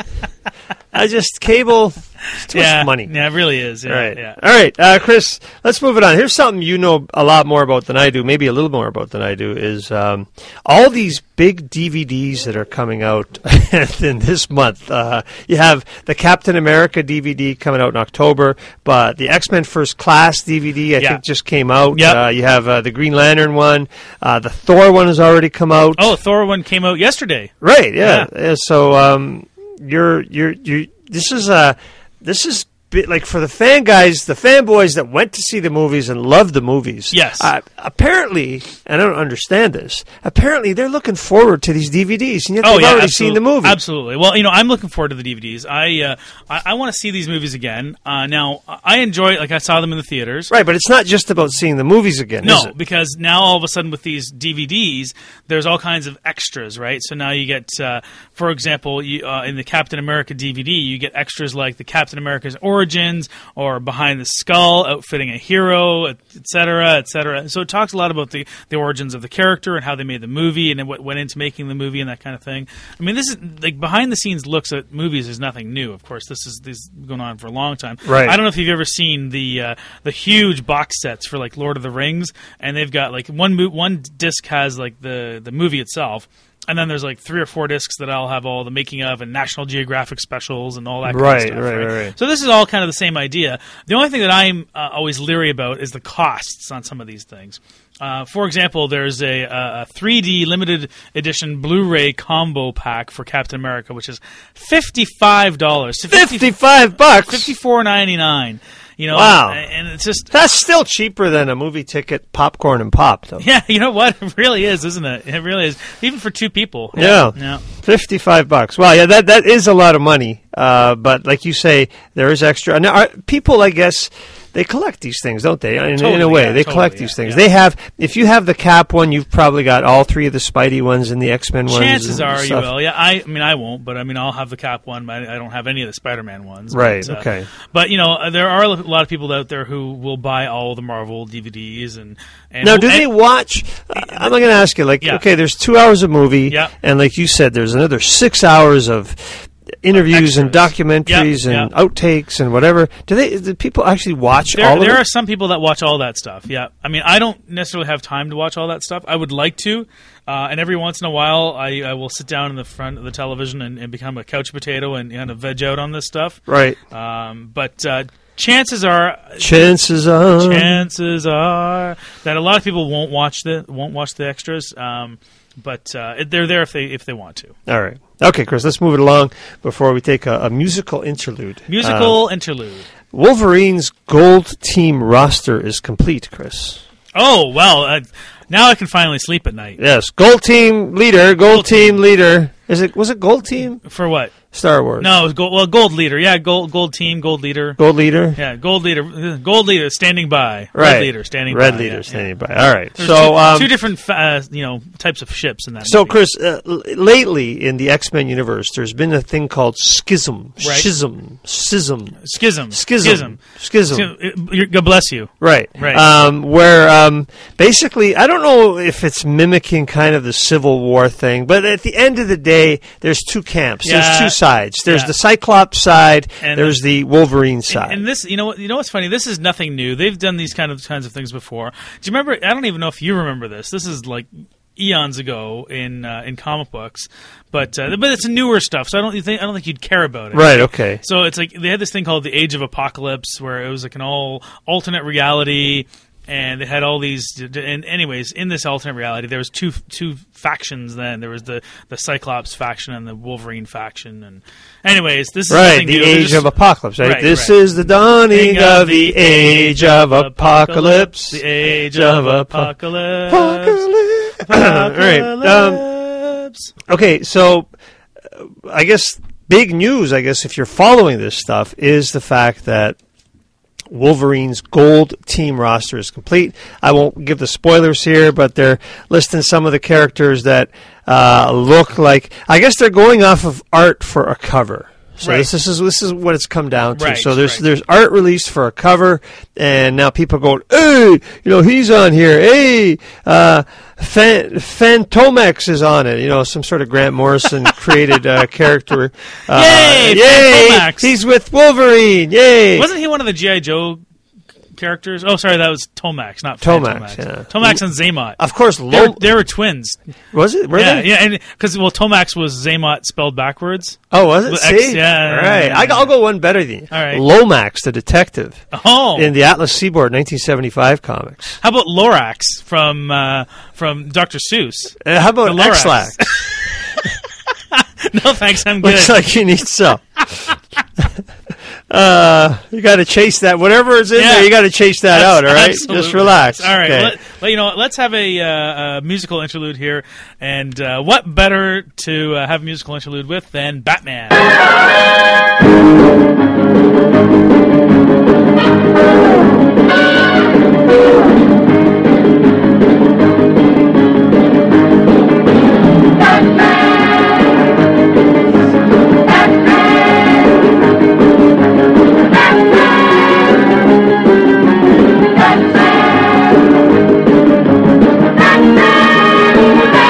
I just Cable. It's too yeah, much money. Yeah, it really is. Yeah, Right. Yeah. All right, uh, Chris. Let's move it on. Here's something you know a lot more about than I do. Maybe a little more about than I do. Is um, all these big D V Ds that are coming out in this month. Uh, you have the Captain America D V D coming out in October, but the X-Men First Class D V D I Yeah. think just came out. Yep. Uh, you have uh, the Green Lantern one. Uh, the Thor one has already come out. Oh, Thor one came out yesterday. Right. Yeah. Yeah. Yeah, so um, you're you're you. This is uh this is bi- like for the fan guys, the fanboys that went to see the movies and loved the movies. Yes. Uh, apparently, and I don't understand this. Apparently, they're looking forward to these D V Ds, and yet Oh they've yeah, already absolutely. seen the movie. Absolutely. Well, you know, I'm looking forward to the D V Ds. I uh, I, I want to see these movies again. Uh, now, I enjoy it. Like I saw them in the theaters. Right, but it's not just about seeing the movies again, is No, it? because now all of a sudden with these D V Ds, there's all kinds of extras, right? So now you get, uh, for example, you, uh, in the Captain America D V D, you get extras like the Captain America's origin origins, or behind the skull, outfitting a hero, et cetera, et cetera. So it talks a lot about the, the origins of the character and how they made the movie and what went into making the movie and that kind of thing. I mean, this is like behind the scenes looks at movies is nothing new. Of course, this is this is going on for a long time. Right. I don't know if you've ever seen the uh, the huge box sets for like Lord of the Rings, and they've got like one mo- one disc has like the the movie itself. And then there's like three or four discs that I'll have all the making of and National Geographic specials and all that kind Right, of stuff. right, Right, right, right. So this is all kind of the same idea. The only thing that I'm uh, always leery about is the costs on some of these things. Uh, for example, there's a, a three D limited edition Blu-ray combo pack for Captain America, which is fifty-five dollars. Fifty-five bucks. fifty-four ninety-nine. You know, Wow. and it's just That's still cheaper than a movie ticket, popcorn and pop, though. yeah. You know what? It really is, isn't it? It really is, even for two people. Yeah. yeah. Fifty-five bucks. Wow, yeah, that that is a lot of money. Uh, but like you say, there is extra. Now, are, people, I guess, they collect these things, don't they? In, in a Totally, way, yeah, they totally, collect yeah, these things. yeah. They have. If you have the Cap one, you've probably got all three of the Spidey ones and the X-Men ones. Chances and are you stuff. will. Yeah, I, I mean, I won't, but I mean, I'll have the Cap one. But I don't have any of the Spider-Man ones. Right, But, uh, okay. But you know, there are a lot of people out there who will buy all the Marvel D V Ds and. and Now, do and- they watch? Uh, I'm going to ask you. Like, Yeah. okay, there's two hours of movie, Yeah. and like you said, there's another six hours of interviews and Extras. documentaries Yep, and yep. outtakes and whatever. Do they? Do people actually watch There, all of there it? are some people that watch all that stuff. Yeah, I mean, I don't necessarily have time to watch all that stuff. I would like to, uh, and every once in a while, I, I will sit down in the front of the television and, and become a couch potato and kind of veg out on this stuff. Right. Um, but uh, chances are, Chances are. chances are that a lot of people won't watch the won't watch the extras. Um, but uh, they're there if they if they want to. All right. Okay, Chris, let's move it along before we take a, a musical interlude. Musical Uh, interlude. Wolverine's Gold Team roster is complete, Chris. Oh well, uh, now I can finally sleep at night. Yes, Gold Team leader, Gold, Gold Team, Team. leader. Is it? Was it Gold Team? For what? Star Wars. No, it was gold, well, gold leader. Yeah, gold gold team, gold leader. Gold leader. Yeah, gold leader. uh, Gold leader standing by. Right. Red leader standing Red by. leader yeah, standing yeah. by. All right. There's so, two, um, two different fa- uh, you know types of ships in that. so movie. Chris, uh, l- lately in the X-Men universe, there's been a thing called schism, Right. schism, schism, schism, schism, schism. Schism. Uh, God bless you. Right. Right. Um, where um, basically, I don't know if it's mimicking kind of the Civil War thing, but at the end of the day, there's two camps. Yeah. There's two sides. There's Yeah. the Cyclops side. And there's the Wolverine side. And, and this, you know, what? You know what's funny? This is nothing new. They've done these kind of kinds of things before. Do you remember? I don't even know if you remember this. This is like eons ago in uh, in comic books, but uh, but it's newer stuff. So I don't think I don't think you'd care about it. Right. Okay. So it's like they had this thing called the Age of Apocalypse, where it was like an all alternate reality, and they had all these. And anyways, in this alternate reality, there was two two factions. Then there was the, the Cyclops faction and the Wolverine faction. And anyways, this is Right, nothing the new. They're Age just- of Apocalypse. Right. Right, this right. is the dawning of the Age of Apocalypse. The Age of of Apo- Apocalypse. Apocalypse. All right. Um, Apocalypse. okay. So, uh, I guess big news. I guess if you're following this stuff, is the fact that Wolverine's Gold Team roster is complete. I won't give the spoilers here, but they're listing some of the characters that uh, look like. I guess they're going off of art for a cover. So Right. this, this is this is what it's come down to. Right, so there's right. there's art released for a cover, and now people are going, hey, you know, he's on here. Hey, uh, Fan- Fantomex is on it. You know, some sort of Grant Morrison created uh, character. Uh, Yay, Yay! Fantomex. He's with Wolverine. Yay! Wasn't he one of the G I. Joe characters? Oh, sorry, that was Tomax, not Tomax, Fantomax. yeah. Tomax and Zaymot. Of course, They Lo- were, they were twins. was it? Were yeah, they? yeah, and because well, Tomax was Zaymot spelled backwards. Oh, was it? With See? X, yeah, All yeah, right. yeah, I, yeah. I'll go one better than you. All right. Lomax, the detective, Oh, in the Atlas Seaboard nineteen seventy-five comics. how about Lorax from uh, from Doctor Seuss? Uh, how about The Lorax. X-Lax? No, thanks, I'm good. Looks like you need some. uh, you got to chase that. Whatever is in Yeah. there, you got to chase that Abs- out. All right, absolutely. just relax. All right, Okay. let, let- you know, what, let's have a, uh, a musical interlude here, and uh, what better to uh, have a musical interlude with than Batman? Batman!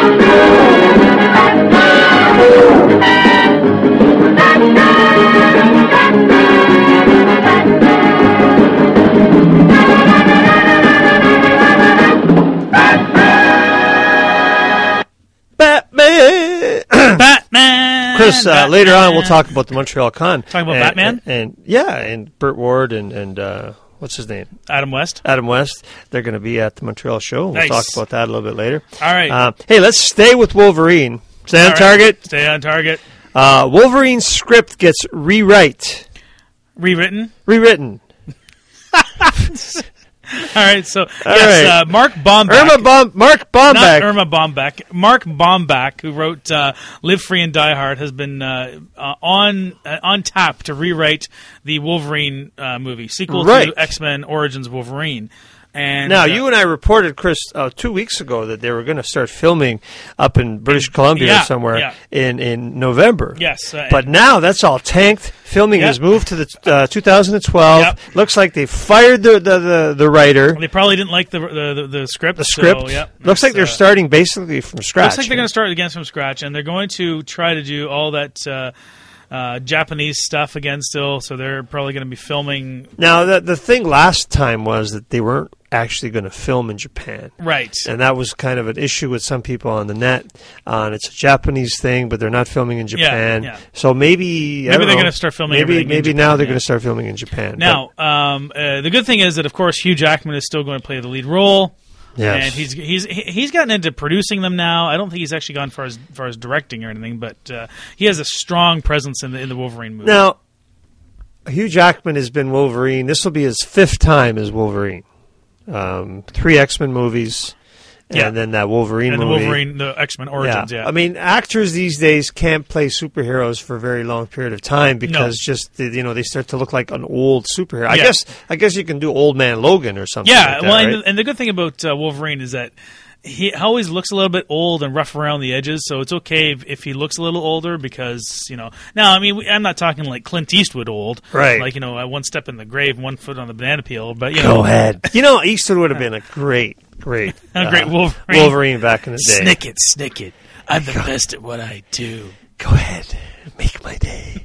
Batman. Batman. Chris, uh, Batman. later on we'll talk about the Montreal Con. Talking about and, Batman? and, and yeah, and Burt Ward and and uh, what's his name? Adam West. Adam West. They're going to be at the Montreal show. We'll Nice. talk about that a little bit later. All right. Uh, hey, let's stay with Wolverine. Stay on All right. target. Stay on target. Uh, Wolverine's script gets rewrite, Rewritten. rewritten. All right. So yes, right. uh, Mark Bomback. Irma Bom- Mark Not Bomback. Irma Bomback. Mark Bomback, who wrote uh, "Live Free and Die Hard," has been uh, uh, on uh, on tap to rewrite the Wolverine uh, movie sequel Right. to X-Men Origins Wolverine. And Now, uh, you and I reported, Chris, uh, two weeks ago that they were going to start filming up in British Columbia yeah, or somewhere yeah. in, in November. Yes, uh, But now that's all tanked. Filming Yep. has moved to the uh, two thousand twelve. Yep. Looks like they fired the, the, the, the writer, they probably didn't like the the, the, the script. the script. So, yep, Looks like it's, they're uh, starting basically from scratch. Looks like they're going to start again from scratch, and they're going to try to do all that uh, uh, Japanese stuff again still. So they're probably going to be filming. Now, the, the thing last time was that they weren't actually going to film in Japan. Right. And that was kind of an issue with some people on the net. Uh, and it's a Japanese thing, but they're not filming in Japan. yeah. So maybe I Maybe don't they're know, gonna start filming Maybe everything in maybe Japan, now they're yeah. going to start filming in Japan. Now, um, uh, the good thing is that, of course, Hugh Jackman is still going to play the lead role. Yes. And he's he's he's gotten into producing them now. I don't think he's actually gone far as far as directing or anything, but uh, he has a strong presence in the in the Wolverine movie. Now, Hugh Jackman has been Wolverine. This will be his fifth time as Wolverine. Um, three X-Men movies, and Yeah. then that Wolverine and the movie. Wolverine, the X-Men Origins, yeah. I mean, actors these days can't play superheroes for a very long period of time because just you know they start to look like an old superhero. I Yeah. guess I guess you can do Old Man Logan or something. yeah, like that, well, right? and, and the good thing about uh, Wolverine is that he always looks a little bit old and rough around the edges, so it's okay if, if he looks a little older because, you know... Now, I mean, we, I'm not talking like Clint Eastwood old. Right. Like, you know, uh, one step in the grave, one foot on the banana peel, but, you know... Go ahead. You know, Eastwood would have been a great, great, A great uh, Wolverine. Wolverine back in the day. Snick it, snick it. I'm the best at what I do. Go ahead, make my day.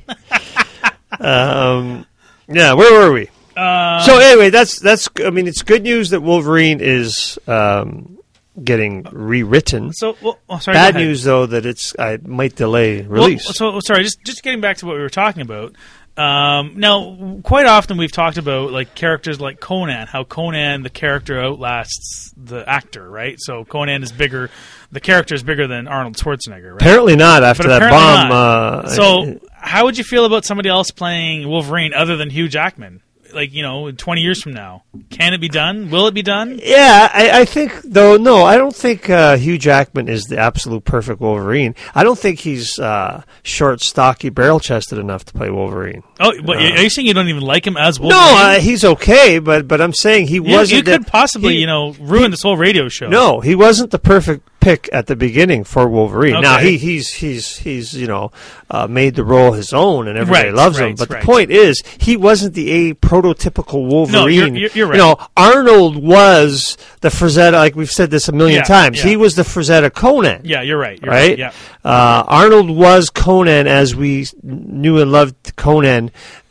um, yeah, where were we? Uh, so anyway, that's that's. I mean, it's good news that Wolverine is um, getting rewritten. So, well, oh, sorry, Bad go ahead. news, though, that it's I might delay Well, release. so, sorry, just just getting back to what we were talking about. Um, now, quite often we've talked about like characters like Conan, how Conan, the character, outlasts the actor, right? So Conan is bigger, the character is bigger than Arnold Schwarzenegger, right? Apparently not after But that apparently bomb. not. Uh, So, how would you feel about somebody else playing Wolverine other than Hugh Jackman? Like, you know, twenty years from now, can it be done? Will it be done? yeah, I, I think though. No, I don't think uh, Hugh Jackman is the absolute perfect Wolverine. I don't think he's uh, short, stocky, barrel-chested enough to play Wolverine. Oh, but are you saying you don't even like him as No, Wolverine? uh, he's okay, but but I'm saying he you, wasn't. you could the- possibly, he- you know, ruin this whole radio show. No, he wasn't the perfect pick at the beginning for Wolverine. Now Okay. he, he's he's he's you know uh, made the role his own, and everybody Right, loves him. right, But right. the point is, he wasn't the a prototypical Wolverine. you're- you're right. You know, Arnold was the Frazetta. Like we've said this a million Yeah, times. yeah. He was the Frazetta Conan. Yeah, you're right. You're Right? right. Yeah. Uh, Arnold was Conan as we knew and loved Conan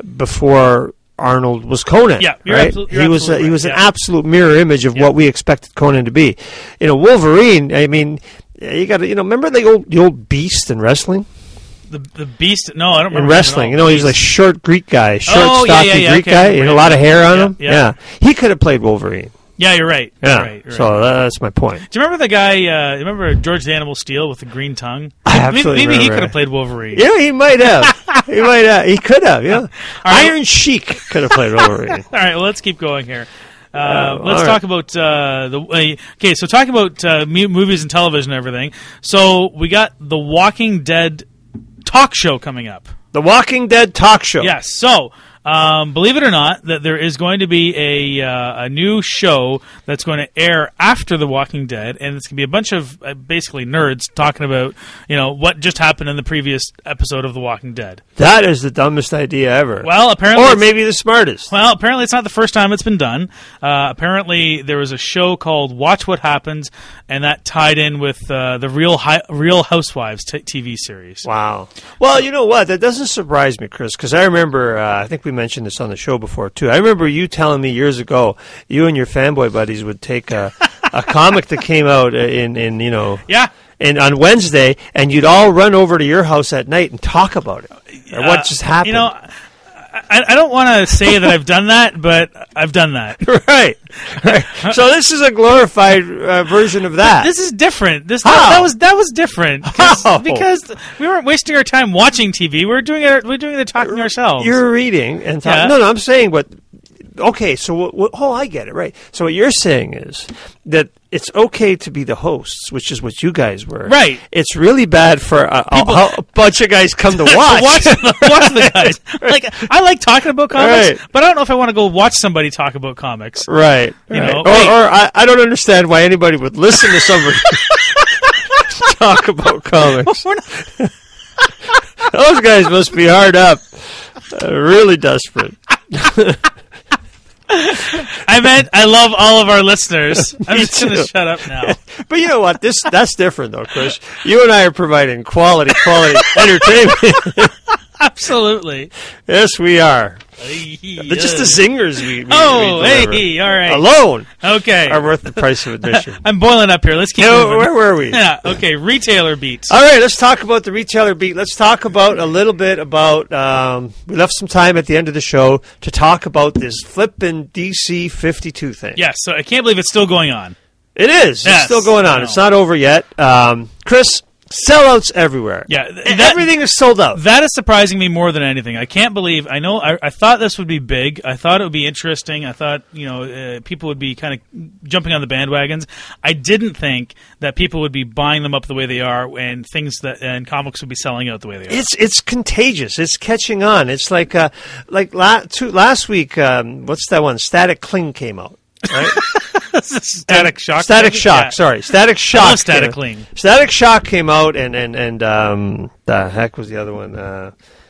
before Arnold was Conan. Yeah, you're right? absolute- you're he was a, absolutely he was right, an yeah. absolute mirror image of Yeah. what we expected Conan to be. You know, Wolverine. I mean, you got to you know remember the old the old Beast in wrestling. The the Beast. No, I don't remember. In him wrestling, at you all. know, he's a Beast. short Greek guy, short, Oh, yeah, stocky yeah, yeah, Greek okay, guy, right, and a lot of hair on yeah, him. yeah. he could have played Wolverine. Yeah, you're right. Yeah, You're right. You're so right. that's my point. Do you remember the guy? Uh, remember George the Animal Steel with the green tongue? I Maybe, absolutely maybe he remember. could have played Wolverine. Yeah, he might have. he might have. He could have. Yeah, right. Iron Sheik could have played Wolverine. All right, well, let's keep going here. Uh, Uh, let's all talk about uh, the. Uh, okay, so talking about uh, mu- movies and television and everything. So we got the Walking Dead talk show coming up. The Walking Dead talk show. Yes. So um, believe it or not, that there is going to be a uh, a new show that's going to air after The Walking Dead, and it's going to be a bunch of uh, basically nerds talking about, you know, what just happened in the previous episode of The Walking Dead. That is the dumbest idea ever. Well, apparently, or it's- maybe the smartest. Well, apparently it's not the first time it's been done. Uh, apparently there was a show called Watch What Happens, and that tied in with uh, the Real Hi- Real Housewives t- T V series. Wow. Well, you know what? That doesn't surprise me, Chris, because I remember, uh, I think we mentioned this on the show before, too. I remember you telling me years ago, you and your fanboy buddies would take a, a comic that came out in, in you know... Yeah. And on Wednesday, and you'd all run over to your house at night and talk about it, or what Uh, just happened. You know, I, I don't want to say that I've done that, but I've done that. right, right. So this is a glorified uh, version of that. This is different. This How? that, that was that was different 'cause- How? because we weren't wasting our time watching T V. We were doing it. We were doing the talking ourselves. You're reading and talking. Yeah. No, no, I'm saying, but okay. So, what, what, oh, I get it. Right. So, what you're saying is that it's okay to be the hosts, which is what you guys were. Right. It's really bad for a, a, a bunch of guys come to watch. watch, the, watch the guys. Like I like talking about comics, Right. but I don't know if I want to go watch somebody talk about comics. Right. You right. know, or, hey. or I, I don't understand why anybody would listen to somebody talk about comics. We're not- Those guys must be hard up, uh, really desperate. I meant I love all of our listeners. I'm Me just going to too. shut up now. But you know what? This that's different, though, Chris. You and I are providing quality, quality entertainment. Absolutely. Yes, we are. They're just the zingers we, we Oh, we deliver hey, all right. alone Okay. are worth the price of admission. I'm boiling up here. Let's keep No, moving. where were we? Yeah, okay. Retailer beats. All right, let's talk about the retailer beat. Let's talk about a little bit about. Um, we left some time at the end of the show to talk about this flippin' D C fifty-two thing. Yes, so I can't believe it's still going on. It is. Yes, it's still going I on. know. It's not over yet. Um, Chris, sellouts everywhere. Yeah, E- that- everything is sold out. That is surprising me more than anything. I can't believe. I know. I, I thought this would be big. I thought it would be interesting. I thought you know uh, people would be kind of jumping on the bandwagons. I didn't think that people would be buying them up the way they are, and things that and comics would be selling out the way they are. It's it's contagious. It's catching on. It's like uh, like la- two, last week. Um, what's that one? Static Cling came out. Right? Static Shock. Static maybe? Shock. Yeah. Sorry, Static Shock. love Static came- Cling. Static Shock came out, and and and um, the heck was the other one? Uh,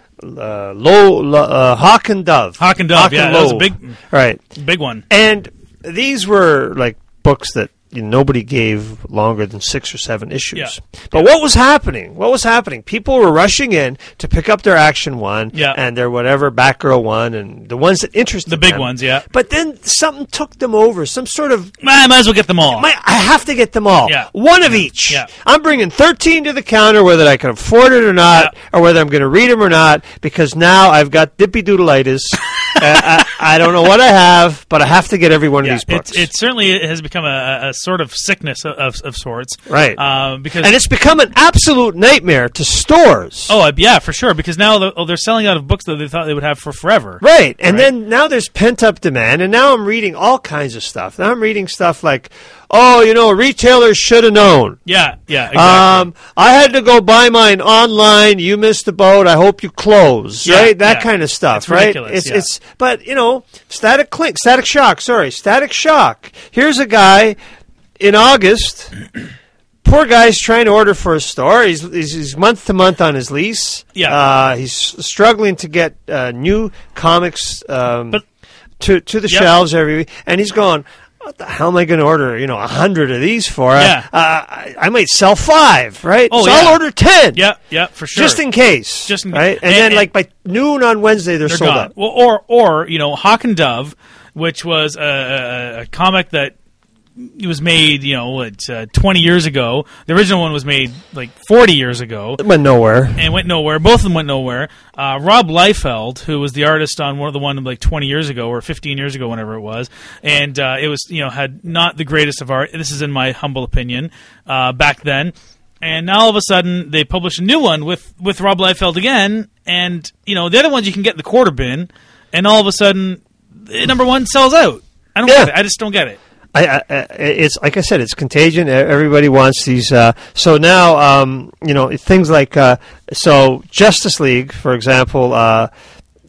uh, low, lo, uh, Hawk and Dove. Hawk and Dove, yeah, that was a Low. big- right. Big one. And these were like books that you know, nobody gave longer than six or seven issues. Yeah. But what was happening? What was happening? People were rushing in to pick up their Action One Yeah. and their whatever Batgirl One and the ones that interested The big them. ones, yeah. But then something took them over. Some sort of I might as well get them all. my, I have to get them all. Yeah. One of each. Yeah. I'm bringing thirteen to the counter, whether I can afford it or not, Yeah. or whether I'm going to read them or not, because now I've got dippy doodleitis. uh, I, I don't know what I have, but I have to get every one Yeah, of these books. It, it certainly has become a, a sort of sickness of, of, of sorts. Right. Uh, because and it's become an absolute nightmare to stores. Oh, uh, yeah, for sure. Because now the, oh, they're selling out of books that they thought they would have for forever. Right. And Right. then now there's pent up demand, and now I'm reading all kinds of stuff. Now I'm reading stuff like, oh, you know, retailers should have known. Yeah, yeah, exactly. Um, I had to go buy mine online. You missed the boat. I hope you close. Yeah, right, that yeah. kind of stuff. It's right, ridiculous, it's yeah. it's. But you know, Static Clink, Static Shock. Sorry, Static Shock. Here's a guy in August. Poor guy's trying to order for a store. He's, he's, he's month to month on his lease. Yeah. Uh, he's struggling to get uh, new comics um, But- to to the Yep. shelves every week, and he's going, what the hell am I going to order, you know, a hundred of these for? Yeah. Uh, I, I might sell five, right? Oh, so yeah. I'll order ten. yeah, yeah, for sure. Just in case. Just in- right? And, and- then, and- like, by noon on Wednesday, they're, They're sold gone. out. Well, or or you know, Hawk and Dove, which was a, a, a comic that it was made, you know, what, uh, twenty years ago. The original one was made like forty years ago. It went nowhere. And went nowhere. Both of them went nowhere. Uh, Rob Liefeld, who was the artist on one of the one like twenty years ago or fifteen years ago, whenever it was, and uh, it was you know had not the greatest of art. This is in my humble opinion. Uh, back then, and now all of a sudden they publish a new one with with Rob Liefeld again, and you know the other ones you can get in the quarter bin, and all of a sudden, eh, number one sells out. I don't Yeah. get it. I just don't get it. I, I, I- it's like I said, it's contagion. E- Everybody wants these. Uh, so now, um, you know, things like uh, so Justice League, for example. Uh,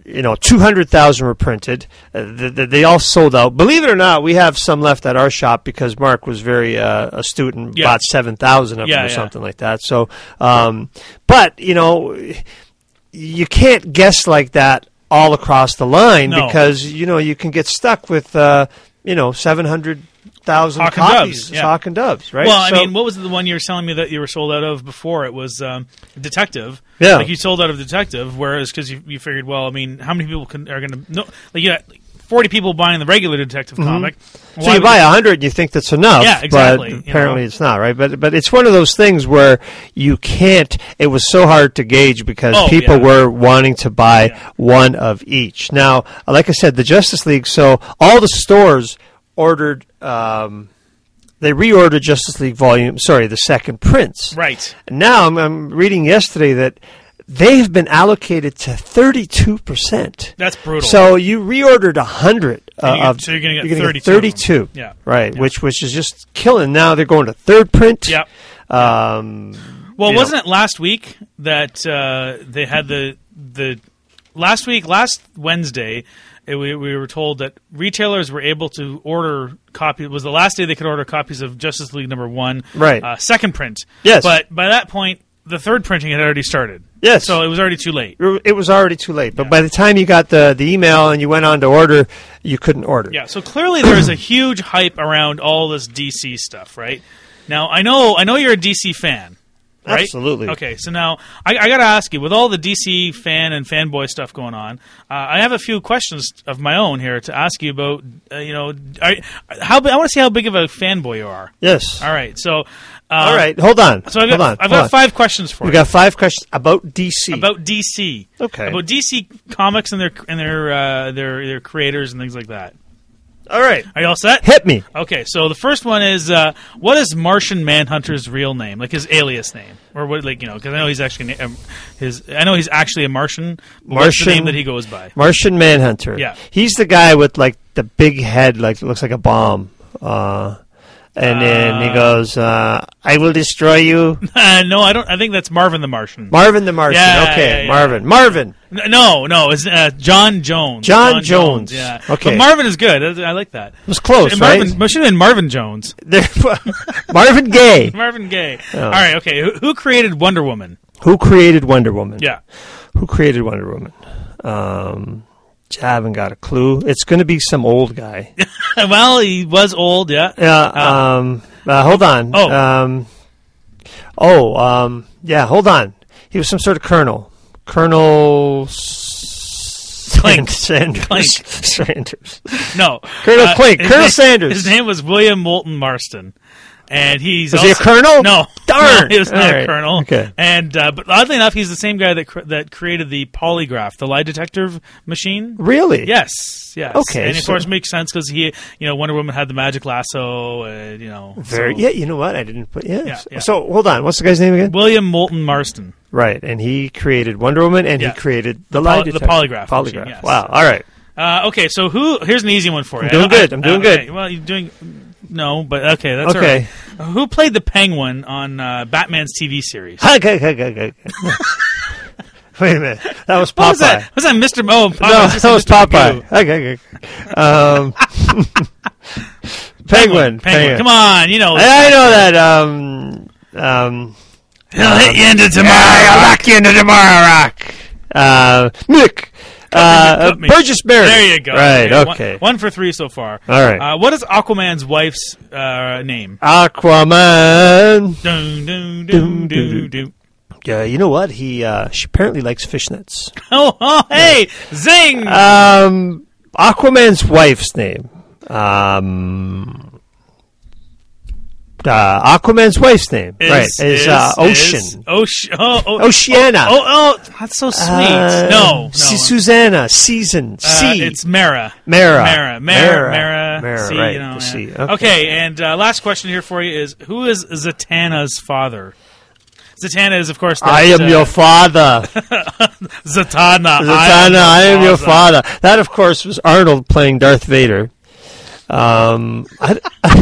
you know, two hundred thousand were printed. Uh, they, they, they all sold out. Believe it or not, we have some left at our shop because Mark was very uh, astute and Yeah. bought seven thousand of Yeah, them or yeah. something like that. So, um, but, you know, you can't guess like that all across the line No. because, you know, you can get stuck with, uh, you know, seven hundred thousand Hawk and copies. Doves, yeah. Hawk and Doves, right? Well, I So- mean, what was the one you were telling me that you were sold out of before? It was um, Detective. Yeah. Like you sold out of Detective, whereas because you, you figured, well, I mean, how many people can, are going to no? Like you got forty people buying the regular Detective comic. So Why you would buy a hundred and you think that's enough. Yeah, exactly, you But apparently know. it's not, right? But but it's one of those things where you can't. It was so hard to gauge because Oh, people yeah. were wanting to buy Yeah. one of each. Now, like I said, the Justice League. So all the stores ordered. Um, they reordered Justice League Volume. Sorry, the second prints. Right. And now I'm, I'm reading yesterday that they have been allocated to thirty-two percent. That's brutal. So you reordered a hundred And you uh, get- of. so you're gonna get gonna thirty-two. thirty-two. Yeah. Right. Yeah. Which which is just killing. Now they're going to third print. Yep. Um, Well, you know. wasn't it last week that uh, they had the the last week last Wednesday? It, we, we were told that retailers were able to order copy. It was the last day they could order copies of Justice League number one, Right. Uh, second print. Yes. But by that point, the third printing had already started. Yes. So it was already too late. It was already too late. But Yeah. by the time you got the, the email and you went on to order, you couldn't order. Yeah. So clearly there is a huge hype around all this D C stuff, right? Now I know I know you're a D C fan. Right? Absolutely. Okay, so now I, I got to ask you, with all the D C fan and fanboy stuff going on, uh, I have a few questions of my own here to ask you about. Uh, you know, are, how bi- I want to see how big of a fanboy you are. Yes. All right, so uh, All right. Hold on. So I've hold got on. I've hold got on. five questions for We you got five questions about D C. about D C. Okay. About D C comics and their and their uh, their their creators and things like that. All right. Are you all set? Hit me. Okay, so the first one is uh, what is Martian Manhunter's real name, like his alias name, or what, like you know, because I know he's actually um, his. I know he's actually a Martian. What's the Martian- name that he goes by? Martian Manhunter. Yeah. He's the guy with like the big head, like looks like a bomb. Uh, and then he Uh, goes, uh, "I will destroy you." Uh, no, I don't. I think that's Marvin the Martian. Marvin the Martian. Yeah, okay, yeah, yeah. Marvin. Marvin. N- no, no, it's uh, John Jones. John Jones. Yeah. Okay. But Marvin is good. I, I like that. It was close, And right? Marvin, should have been Marvin Jones. There- Marvin Gaye. Marvin Gaye. Oh. All right. Okay. Who, who created Wonder Woman? Who created Wonder Woman? Yeah. Who created Wonder Woman? Um, I haven't got a clue. It's going to be some old guy. Well, he was old. Yeah. Yeah. Um. Uh, hold on. Oh. Um. Oh. Um. Yeah. Hold on. He was some sort of colonel. Colonel S- Clink. Sanders. Clink. Sanders. No. Colonel Clink. his Colonel name- Sanders. His name was William Moulton Marston. And he's Was he a also- colonel? No, Darn. no, he was not All a right. colonel. Okay. And uh, but oddly enough, he's the same guy that cr- that created the polygraph, the lie detector machine. Really? Yes, yes. Okay, and of so- course makes sense because he, you know, Wonder Woman had the magic lasso. Uh, you know, Very. so- Yeah. You know what? I didn't put. Yeah. Yeah, yeah. So hold on. What's the guy's name again? William Moulton Marston. Right. And he created Wonder Woman, and Yeah. he created the, poly- lie the detector. polygraph Polygraph. machine, yes. Wow. All right. Uh, okay, so who? Here's an easy one for you. I'm doing I- good, I- I'm doing uh, good. okay, well, you're doing. No, but okay, that's all Okay. right. Who played the Penguin on uh, Batman's T V series? Okay. Okay. Okay. okay. Wait a minute. That was Popeye. What was that? Was that Mister Oh, Popeye. No, I was that was gonna say Popeye. Mister Magoo. Okay, okay. Um, Penguin. penguin, penguin. Come on, you know. I, I know that. Um, um, He'll hit you into tomorrow. I'll lock you into tomorrow rock. Uh, Nick. Uh, Cut me. Burgess Meredith. There you go. Right. One- Okay. One, for three so far. All right. Uh, what is Aquaman's wife's uh, name? Aquaman. Dun, dun, dun, Dun, dun, dun. dun. Yeah, you know what? He uh, she apparently likes fishnets. Oh, oh, hey, zing! Um, Aquaman's wife's name. Um. Uh, Aquaman's wife's name, Is- right? Is, is- uh, Ocean. is Ocean. Oh, oh, Oceana. Oh, oh, oh, that's so sweet. Uh, no, no. C- Susanna. Season. Uh, C. it's Mara. Mara. Mara. Mara. Mara. Mara. Mara, C, right, you know, the yeah. C. Okay. Okay. and uh, last question here for you is, who is Zatanna's father? Zatanna is, of course, that, I am uh, your father. Zatanna. Zatanna, I am your father. That, of course, was Arnold playing Darth Vader. Um, I,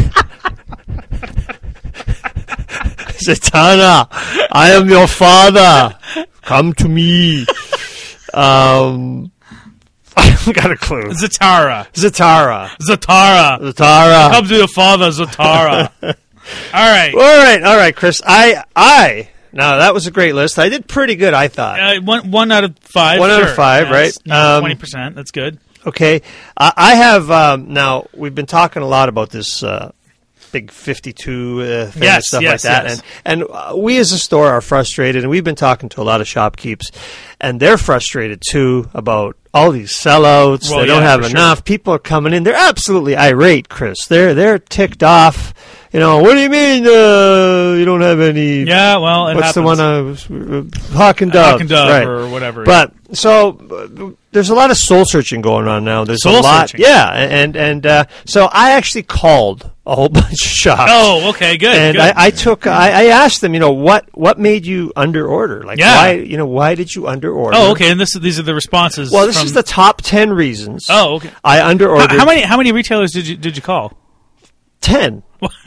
Zatanna, I am your father. Come to me. Um, I haven't got a clue. Zatara. Zatara. Zatara. Zatara. Come to your father, Zatara. All right. All right, all right, Chris. I, I, now that was a great list. I did pretty good, I thought. Uh, one, one out of five. One out sure. of five, Yeah, right? that's, you know, Um, twenty percent. That's good. Okay. I, I have, um, now, we've been talking a lot about this uh, big fifty-two uh, thing and Yes, stuff yes, like that. yes. And, and uh, we as a store are frustrated, and we've been talking to a lot of shopkeepers, and they're frustrated, too, about all these sellouts. Well, they don't yeah, have for sure. enough. People are coming in. They're absolutely irate, Chris. They're, they're ticked off. You know, what do you mean uh, you don't have any... Yeah, well, it What's happens. the one? Uh, uh, Hawk and Dove. Hawk and Dove right. or whatever. But so uh, there's a lot of soul searching going on now. There's Soul a lot, searching? yeah, and and uh, so I actually called a whole bunch of shops. Oh, okay, good. And good. I, I took, I, I asked them, you know, what what made you under order? Like, Yeah. why, you know, why did you under order? Oh, okay, and this these are the responses. Well, this from- is the top ten reasons. Oh, okay. I under ordered. How, how many how many retailers did you did you call? Ten.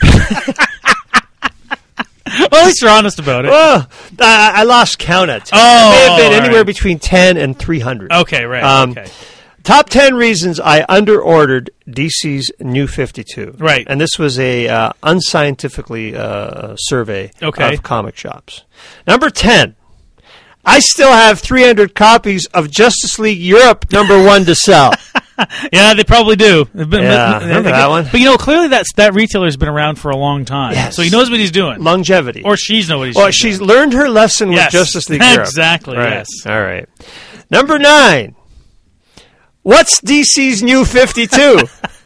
Well, at least you're honest about it. Well, I, I lost count at ten. Oh, it may have been all anywhere right. between ten and three hundred. Okay, right. Um, okay. Top ten reasons I underordered D C's New fifty-two. Right. And this was a uh, unscientifically uh, survey Okay. of comic shops. Number ten. I still have three hundred copies of Justice League Europe number one to sell. Yeah, they probably do. But- but- Yeah, but- remember that one? But you know, clearly that's that retailer's been around for a long time, Yes. so he knows what he's doing, Longevity. or she's knows what he's well, doing. she's learned her lesson Yes. with Justice League Europe. Exactly, Right. yes. All right. Number nine. What's D C's New fifty-two?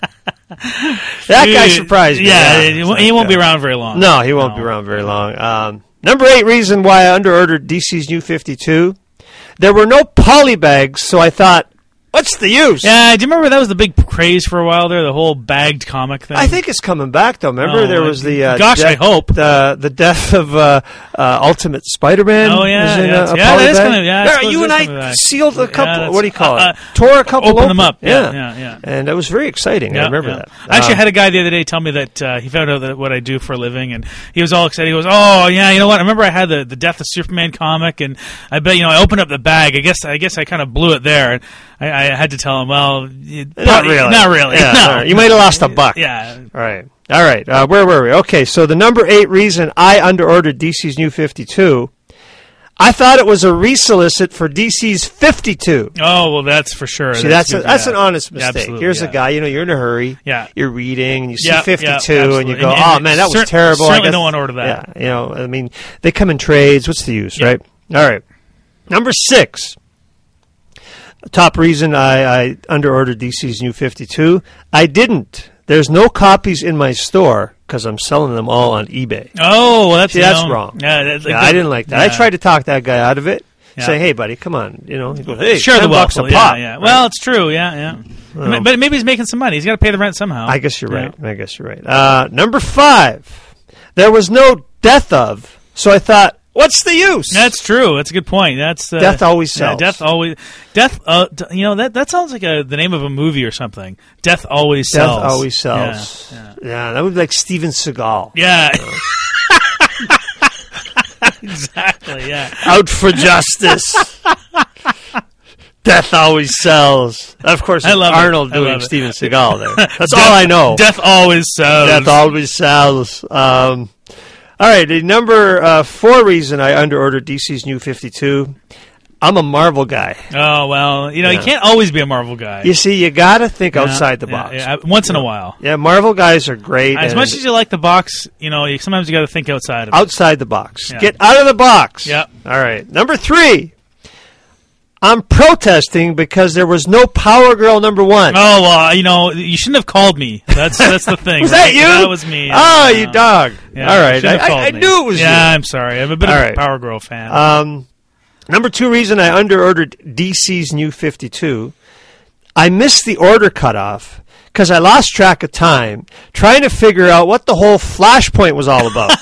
That guy surprised me. Yeah, Yeah. he, won't- he won't be around very long. No, he won't No. be around very long. Um, number eight reason why I underordered D C's New fifty-two. There were no polybags, so I thought, what's the use? Yeah, do you remember that was the big craze for a while there? The whole bagged comic thing. I think it's coming back, though. Remember, Oh, there uh, was the uh, gosh, I death- hope. the the death of uh, uh, Ultimate Spider-Man. Oh, yeah, was in yeah, a, a it's- yeah, that is polybag. kinda- yeah, I There, suppose you it and is kinda I that. sealed a Yeah, couple. that's- what do you call uh, it? Tore a couple. open them up. Yeah, Yeah, yeah, yeah. And that was very exciting. I remember yeah. that. I actually Um, had a guy the other day tell me that uh, he found out that what I do for a living, and he was all excited. He goes, "Oh yeah, you know what? I remember I had the, the Death of Superman comic, and I bet you know I opened up the bag. I guess I guess I kind of blew it there. And I, I had to tell him, well, you- Not really. not really. Yeah, no, all right. You might have lost a buck. Yeah, All right. All right. Uh, where were we? Okay, so the number eight reason I underordered D C's New fifty-two, I thought it was a resolicit for D C's fifty-two. Oh well, that's for sure. See, that's a, good, that's yeah. an honest Yeah, mistake. absolutely, Here's yeah. a guy, you know, you're in a hurry. Yeah. You're reading, and you see Yeah, fifty-two, yeah, and you absolutely. go, And- oh, and man, that was cer- terrible. I certainly guess, don't want to order that. Yeah, you know, I mean, they come in trades. What's the use, Yeah. right? All right. Number six. Top reason I, I underordered D C's New fifty-two. I didn't. There's no copies in my store because I'm selling them all on eBay. Oh, well, that's See, you that's know, wrong. Yeah, that's, Yeah, I didn't like that. I yeah. tried to talk that guy out of it. Yeah. Say, hey, buddy, come on. You know, he goes, hey, Share ten the bucks wealth. a pop. Yeah, yeah. Right? Well, it's true. Yeah, yeah. Well. but maybe he's making some money. He's got to pay the rent somehow. I guess you're Yeah. right. I guess you're right. Uh, number five, there was no death of, so I thought, what's the use? That's true. That's a good point. That's uh, Death always yeah, sells. death always. Death. Uh, d- you know that that sounds like a the name of a movie or something. Death always Death sells. always sells. Yeah. Yeah, that would be like Steven Seagal. Yeah. Exactly. Yeah. Out for justice. Death always sells. Of course, I it's love it. Arnold I doing love it. Steven Seagal there. That's Death- all I know. Death always sells. Death always sells. Um, all right, the number uh, four reason I underordered D C's New fifty-two, I'm a Marvel guy. Oh well, you know Yeah. you can't always be a Marvel guy. You see, you got to think Yeah, outside the yeah, box. yeah, once in a while. Yeah, Marvel guys are great. As and much as you like the box, you know, you, sometimes you got to think outside of it. outside the box. Yeah. Get out of the box. Yep. All right. Number three. I'm protesting because there was no Power Girl number one. Oh well, you know, you shouldn't have called me. That's that's the thing. Was right? that you? That was me. Oh, Yeah. you dog. Yeah, All you right. shouldn't have I, I, called I me. knew it was Yeah, you. I'm sorry. I'm a bit All of a right. Power Girl fan. Um, number two reason I underordered D C's New fifty-two, I missed the order cutoff because I lost track of time trying to figure out what the whole Flashpoint was all about.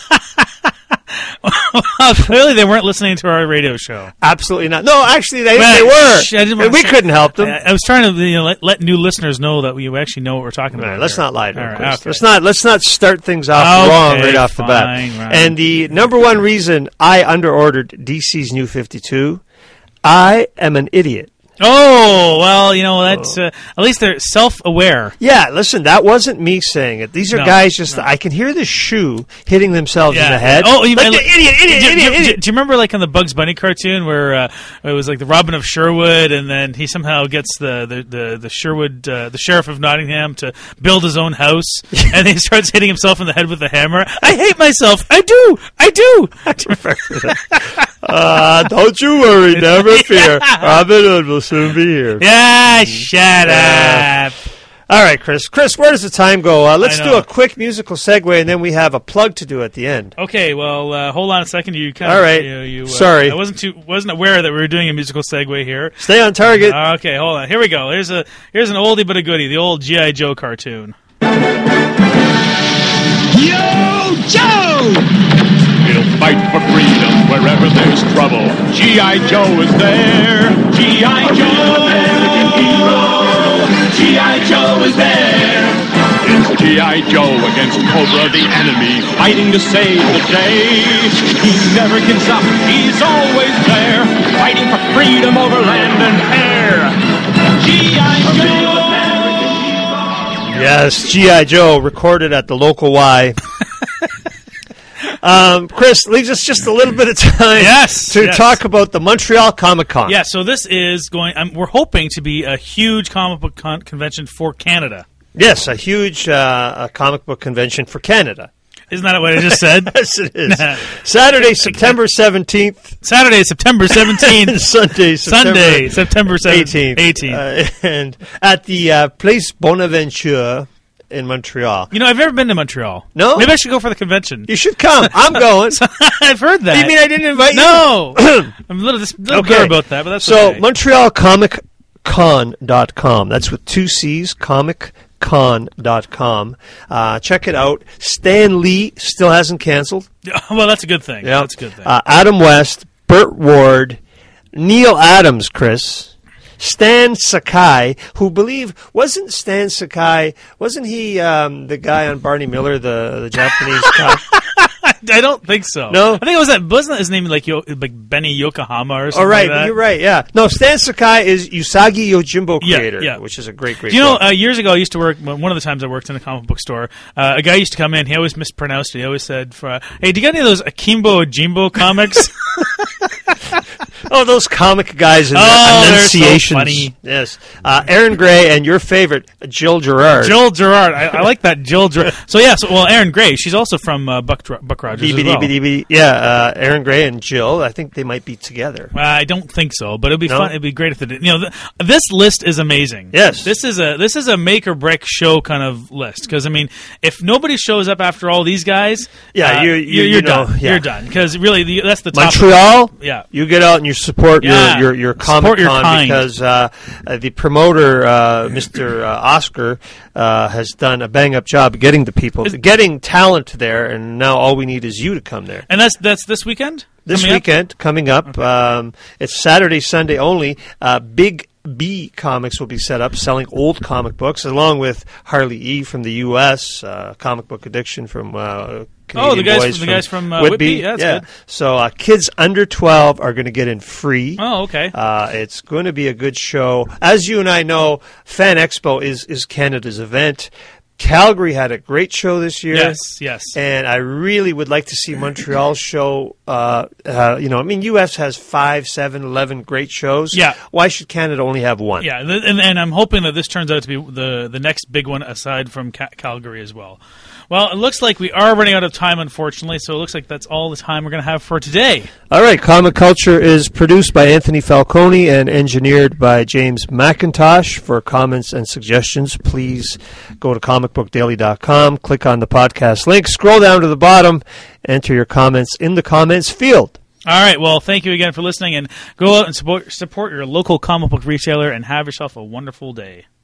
Clearly, they weren't listening to our radio show. Absolutely not. No, actually, they, Well, they were. sh- I didn't And wanna we say- couldn't help them. I, I was trying to you know, let, let new listeners know that we actually know what we're talking All about. right, let's here. not lie to All them, right, Chris. okay. Let's not let's not start things off Okay, wrong right off the bat. fine, right. And the number one reason I underordered D C's New fifty-two, I am an idiot. Oh, well, you know, that's uh, at least they're self-aware. Yeah, listen, that wasn't me saying it. These are No, guys just, no. I can hear the shoe hitting themselves Yeah. in the head. Oh, you like mean- the idiot, idiot, do, do- idiot, do- idiot. do you remember, like, in the Bugs Bunny cartoon where uh, it was like the Robin of Sherwood, and then he somehow gets the the the, the Sherwood, uh, the sheriff of Nottingham, to build his own house, and he starts hitting himself in the head with a hammer. I hate myself. I do. I do. Uh, don't you worry, never fear. Robin Hood will soon be here. Yeah, shut up. All right, Chris. Chris, where does the time go? Uh, let's I do know. a quick musical segue, and then we have a plug to do at the end. Okay, well, uh, hold on a second. You kind All of, right. You, you, uh, Sorry. I wasn't too wasn't aware that we were doing a musical segue here. Stay on target. Okay, hold on. Here we go. Here's a here's an oldie but a goodie. The old G I. Joe cartoon. Yo, Joe! He'll fight for freedom wherever there's trouble. G I. Joe is there. G I. Joe, American hero. G I. Joe is there. It's G I. Joe against Cobra, the enemy, fighting to save the day. He never gives up. He's always there, fighting for freedom over land and air. G I. Joe. Yes, G I. Joe, recorded at the local Y. um, Chris, leaves us just a little bit of time Yes, to yes. talk about the Montreal Comic Con. Yeah, so this is going. Um, we're hoping to be a huge comic book con- convention for Canada. Yes, a huge uh, a comic book convention for Canada. Isn't that what I just said? Yes, it is. Saturday, September seventeenth. Saturday, September seventeenth. Sunday, September Sunday, September eighteenth. eighteenth. Uh, and at the uh, Place Bonaventure in Montreal. You know, I've never been to Montreal. No? Maybe I should go for the convention. You should come. I'm going. I've heard that. You mean I didn't invite you? No. I'm a little, dis- little Okay. bitter about that, but that's so okay. Montreal Comic Con dot com. That's with two C's, comic con dot com. Uh, check it out. Stan Lee still hasn't canceled. Well, that's a good thing. Yeah. That's a good thing. Uh, Adam West, Burt Ward, Neil Adams, Chris, Stan Sakai, who believe wasn't Stan Sakai, wasn't he um, the guy on Barney Miller, the, the Japanese guy? I don't think so. No? I think it was that. Wasn't his name like Yo, like Benny Yokohama or Oh, something right. like that? You're right, yeah. No, Stan Sakai is Usagi Yojimbo Yeah, creator, yeah. which is a great, great Do you know, book. uh, years ago, I used to work, one of the times I worked in a comic book store, uh, a guy used to come in, he always mispronounced it. He always said, for, uh, hey, do you got any of those Akimbo Jimbo comics? Oh, those comic guys and Oh, their they're so enunciations. funny. Yes. Uh, Aaron Gray and your favorite, Jill Gerard. Jill Gerard. I, I like that, Jill Gerard. So, yeah, so, well, Aaron Gray, she's also from uh, Buck, Buck Rogers as well. B-B-D-B-D-B. Yeah, uh, Aaron Gray and Jill, I think they might be together. Uh, I don't think so, but it'd be No? fun. It'd be great if they did. You know, th- this list is amazing. Yes. this is a this is a make or break show kind of list. Because I mean, if nobody shows up after all these guys, Yeah, uh, you- you- you're, you you're know, done. yeah. You're done. Because really, the, that's the top. Montreal, Yeah. you get out and you support Yeah. your, your, your Support Comic your Con kind. because uh, uh, the promoter, uh, Mister Uh, Oscar, uh, has done a bang up job getting the people, Is- getting talent there, and now all we need is you to come there. And that's that's this weekend. This Coming up? weekend, coming up, um, it's Saturday, Sunday only. Uh, Big B Comics will be set up selling old comic books, along with Harley E. from the U S, uh, Comic Book Addiction from uh, Canadian Oh, the guys boys from- the guys from, uh, Whitby. Whitby? Yeah, that's yeah. good. So uh, kids under twelve are going to get in free. Oh, okay. Uh, it's going to be a good show. As you and I know, Fan Expo is, is Canada's event. Calgary had a great show this year. Yes, yes. And I really would like to see Montreal's show. Uh, uh, you know, I mean, U S has five, seven, eleven great shows. Yeah. Why should Canada only have one? Yeah, th- and, and I'm hoping that this turns out to be the the next big one aside from Ca- Calgary as well. Well, it looks like we are running out of time, unfortunately, so it looks like that's all the time we're going to have for today. All right. Comic Culture is produced by Anthony Falcone and engineered by James McIntosh. For comments and suggestions, please go to comic book daily dot com, click on the podcast link, scroll down to the bottom, enter your comments in the comments field. All right, well, thank you again for listening, and go out and support, support your local comic book retailer and have yourself a wonderful day.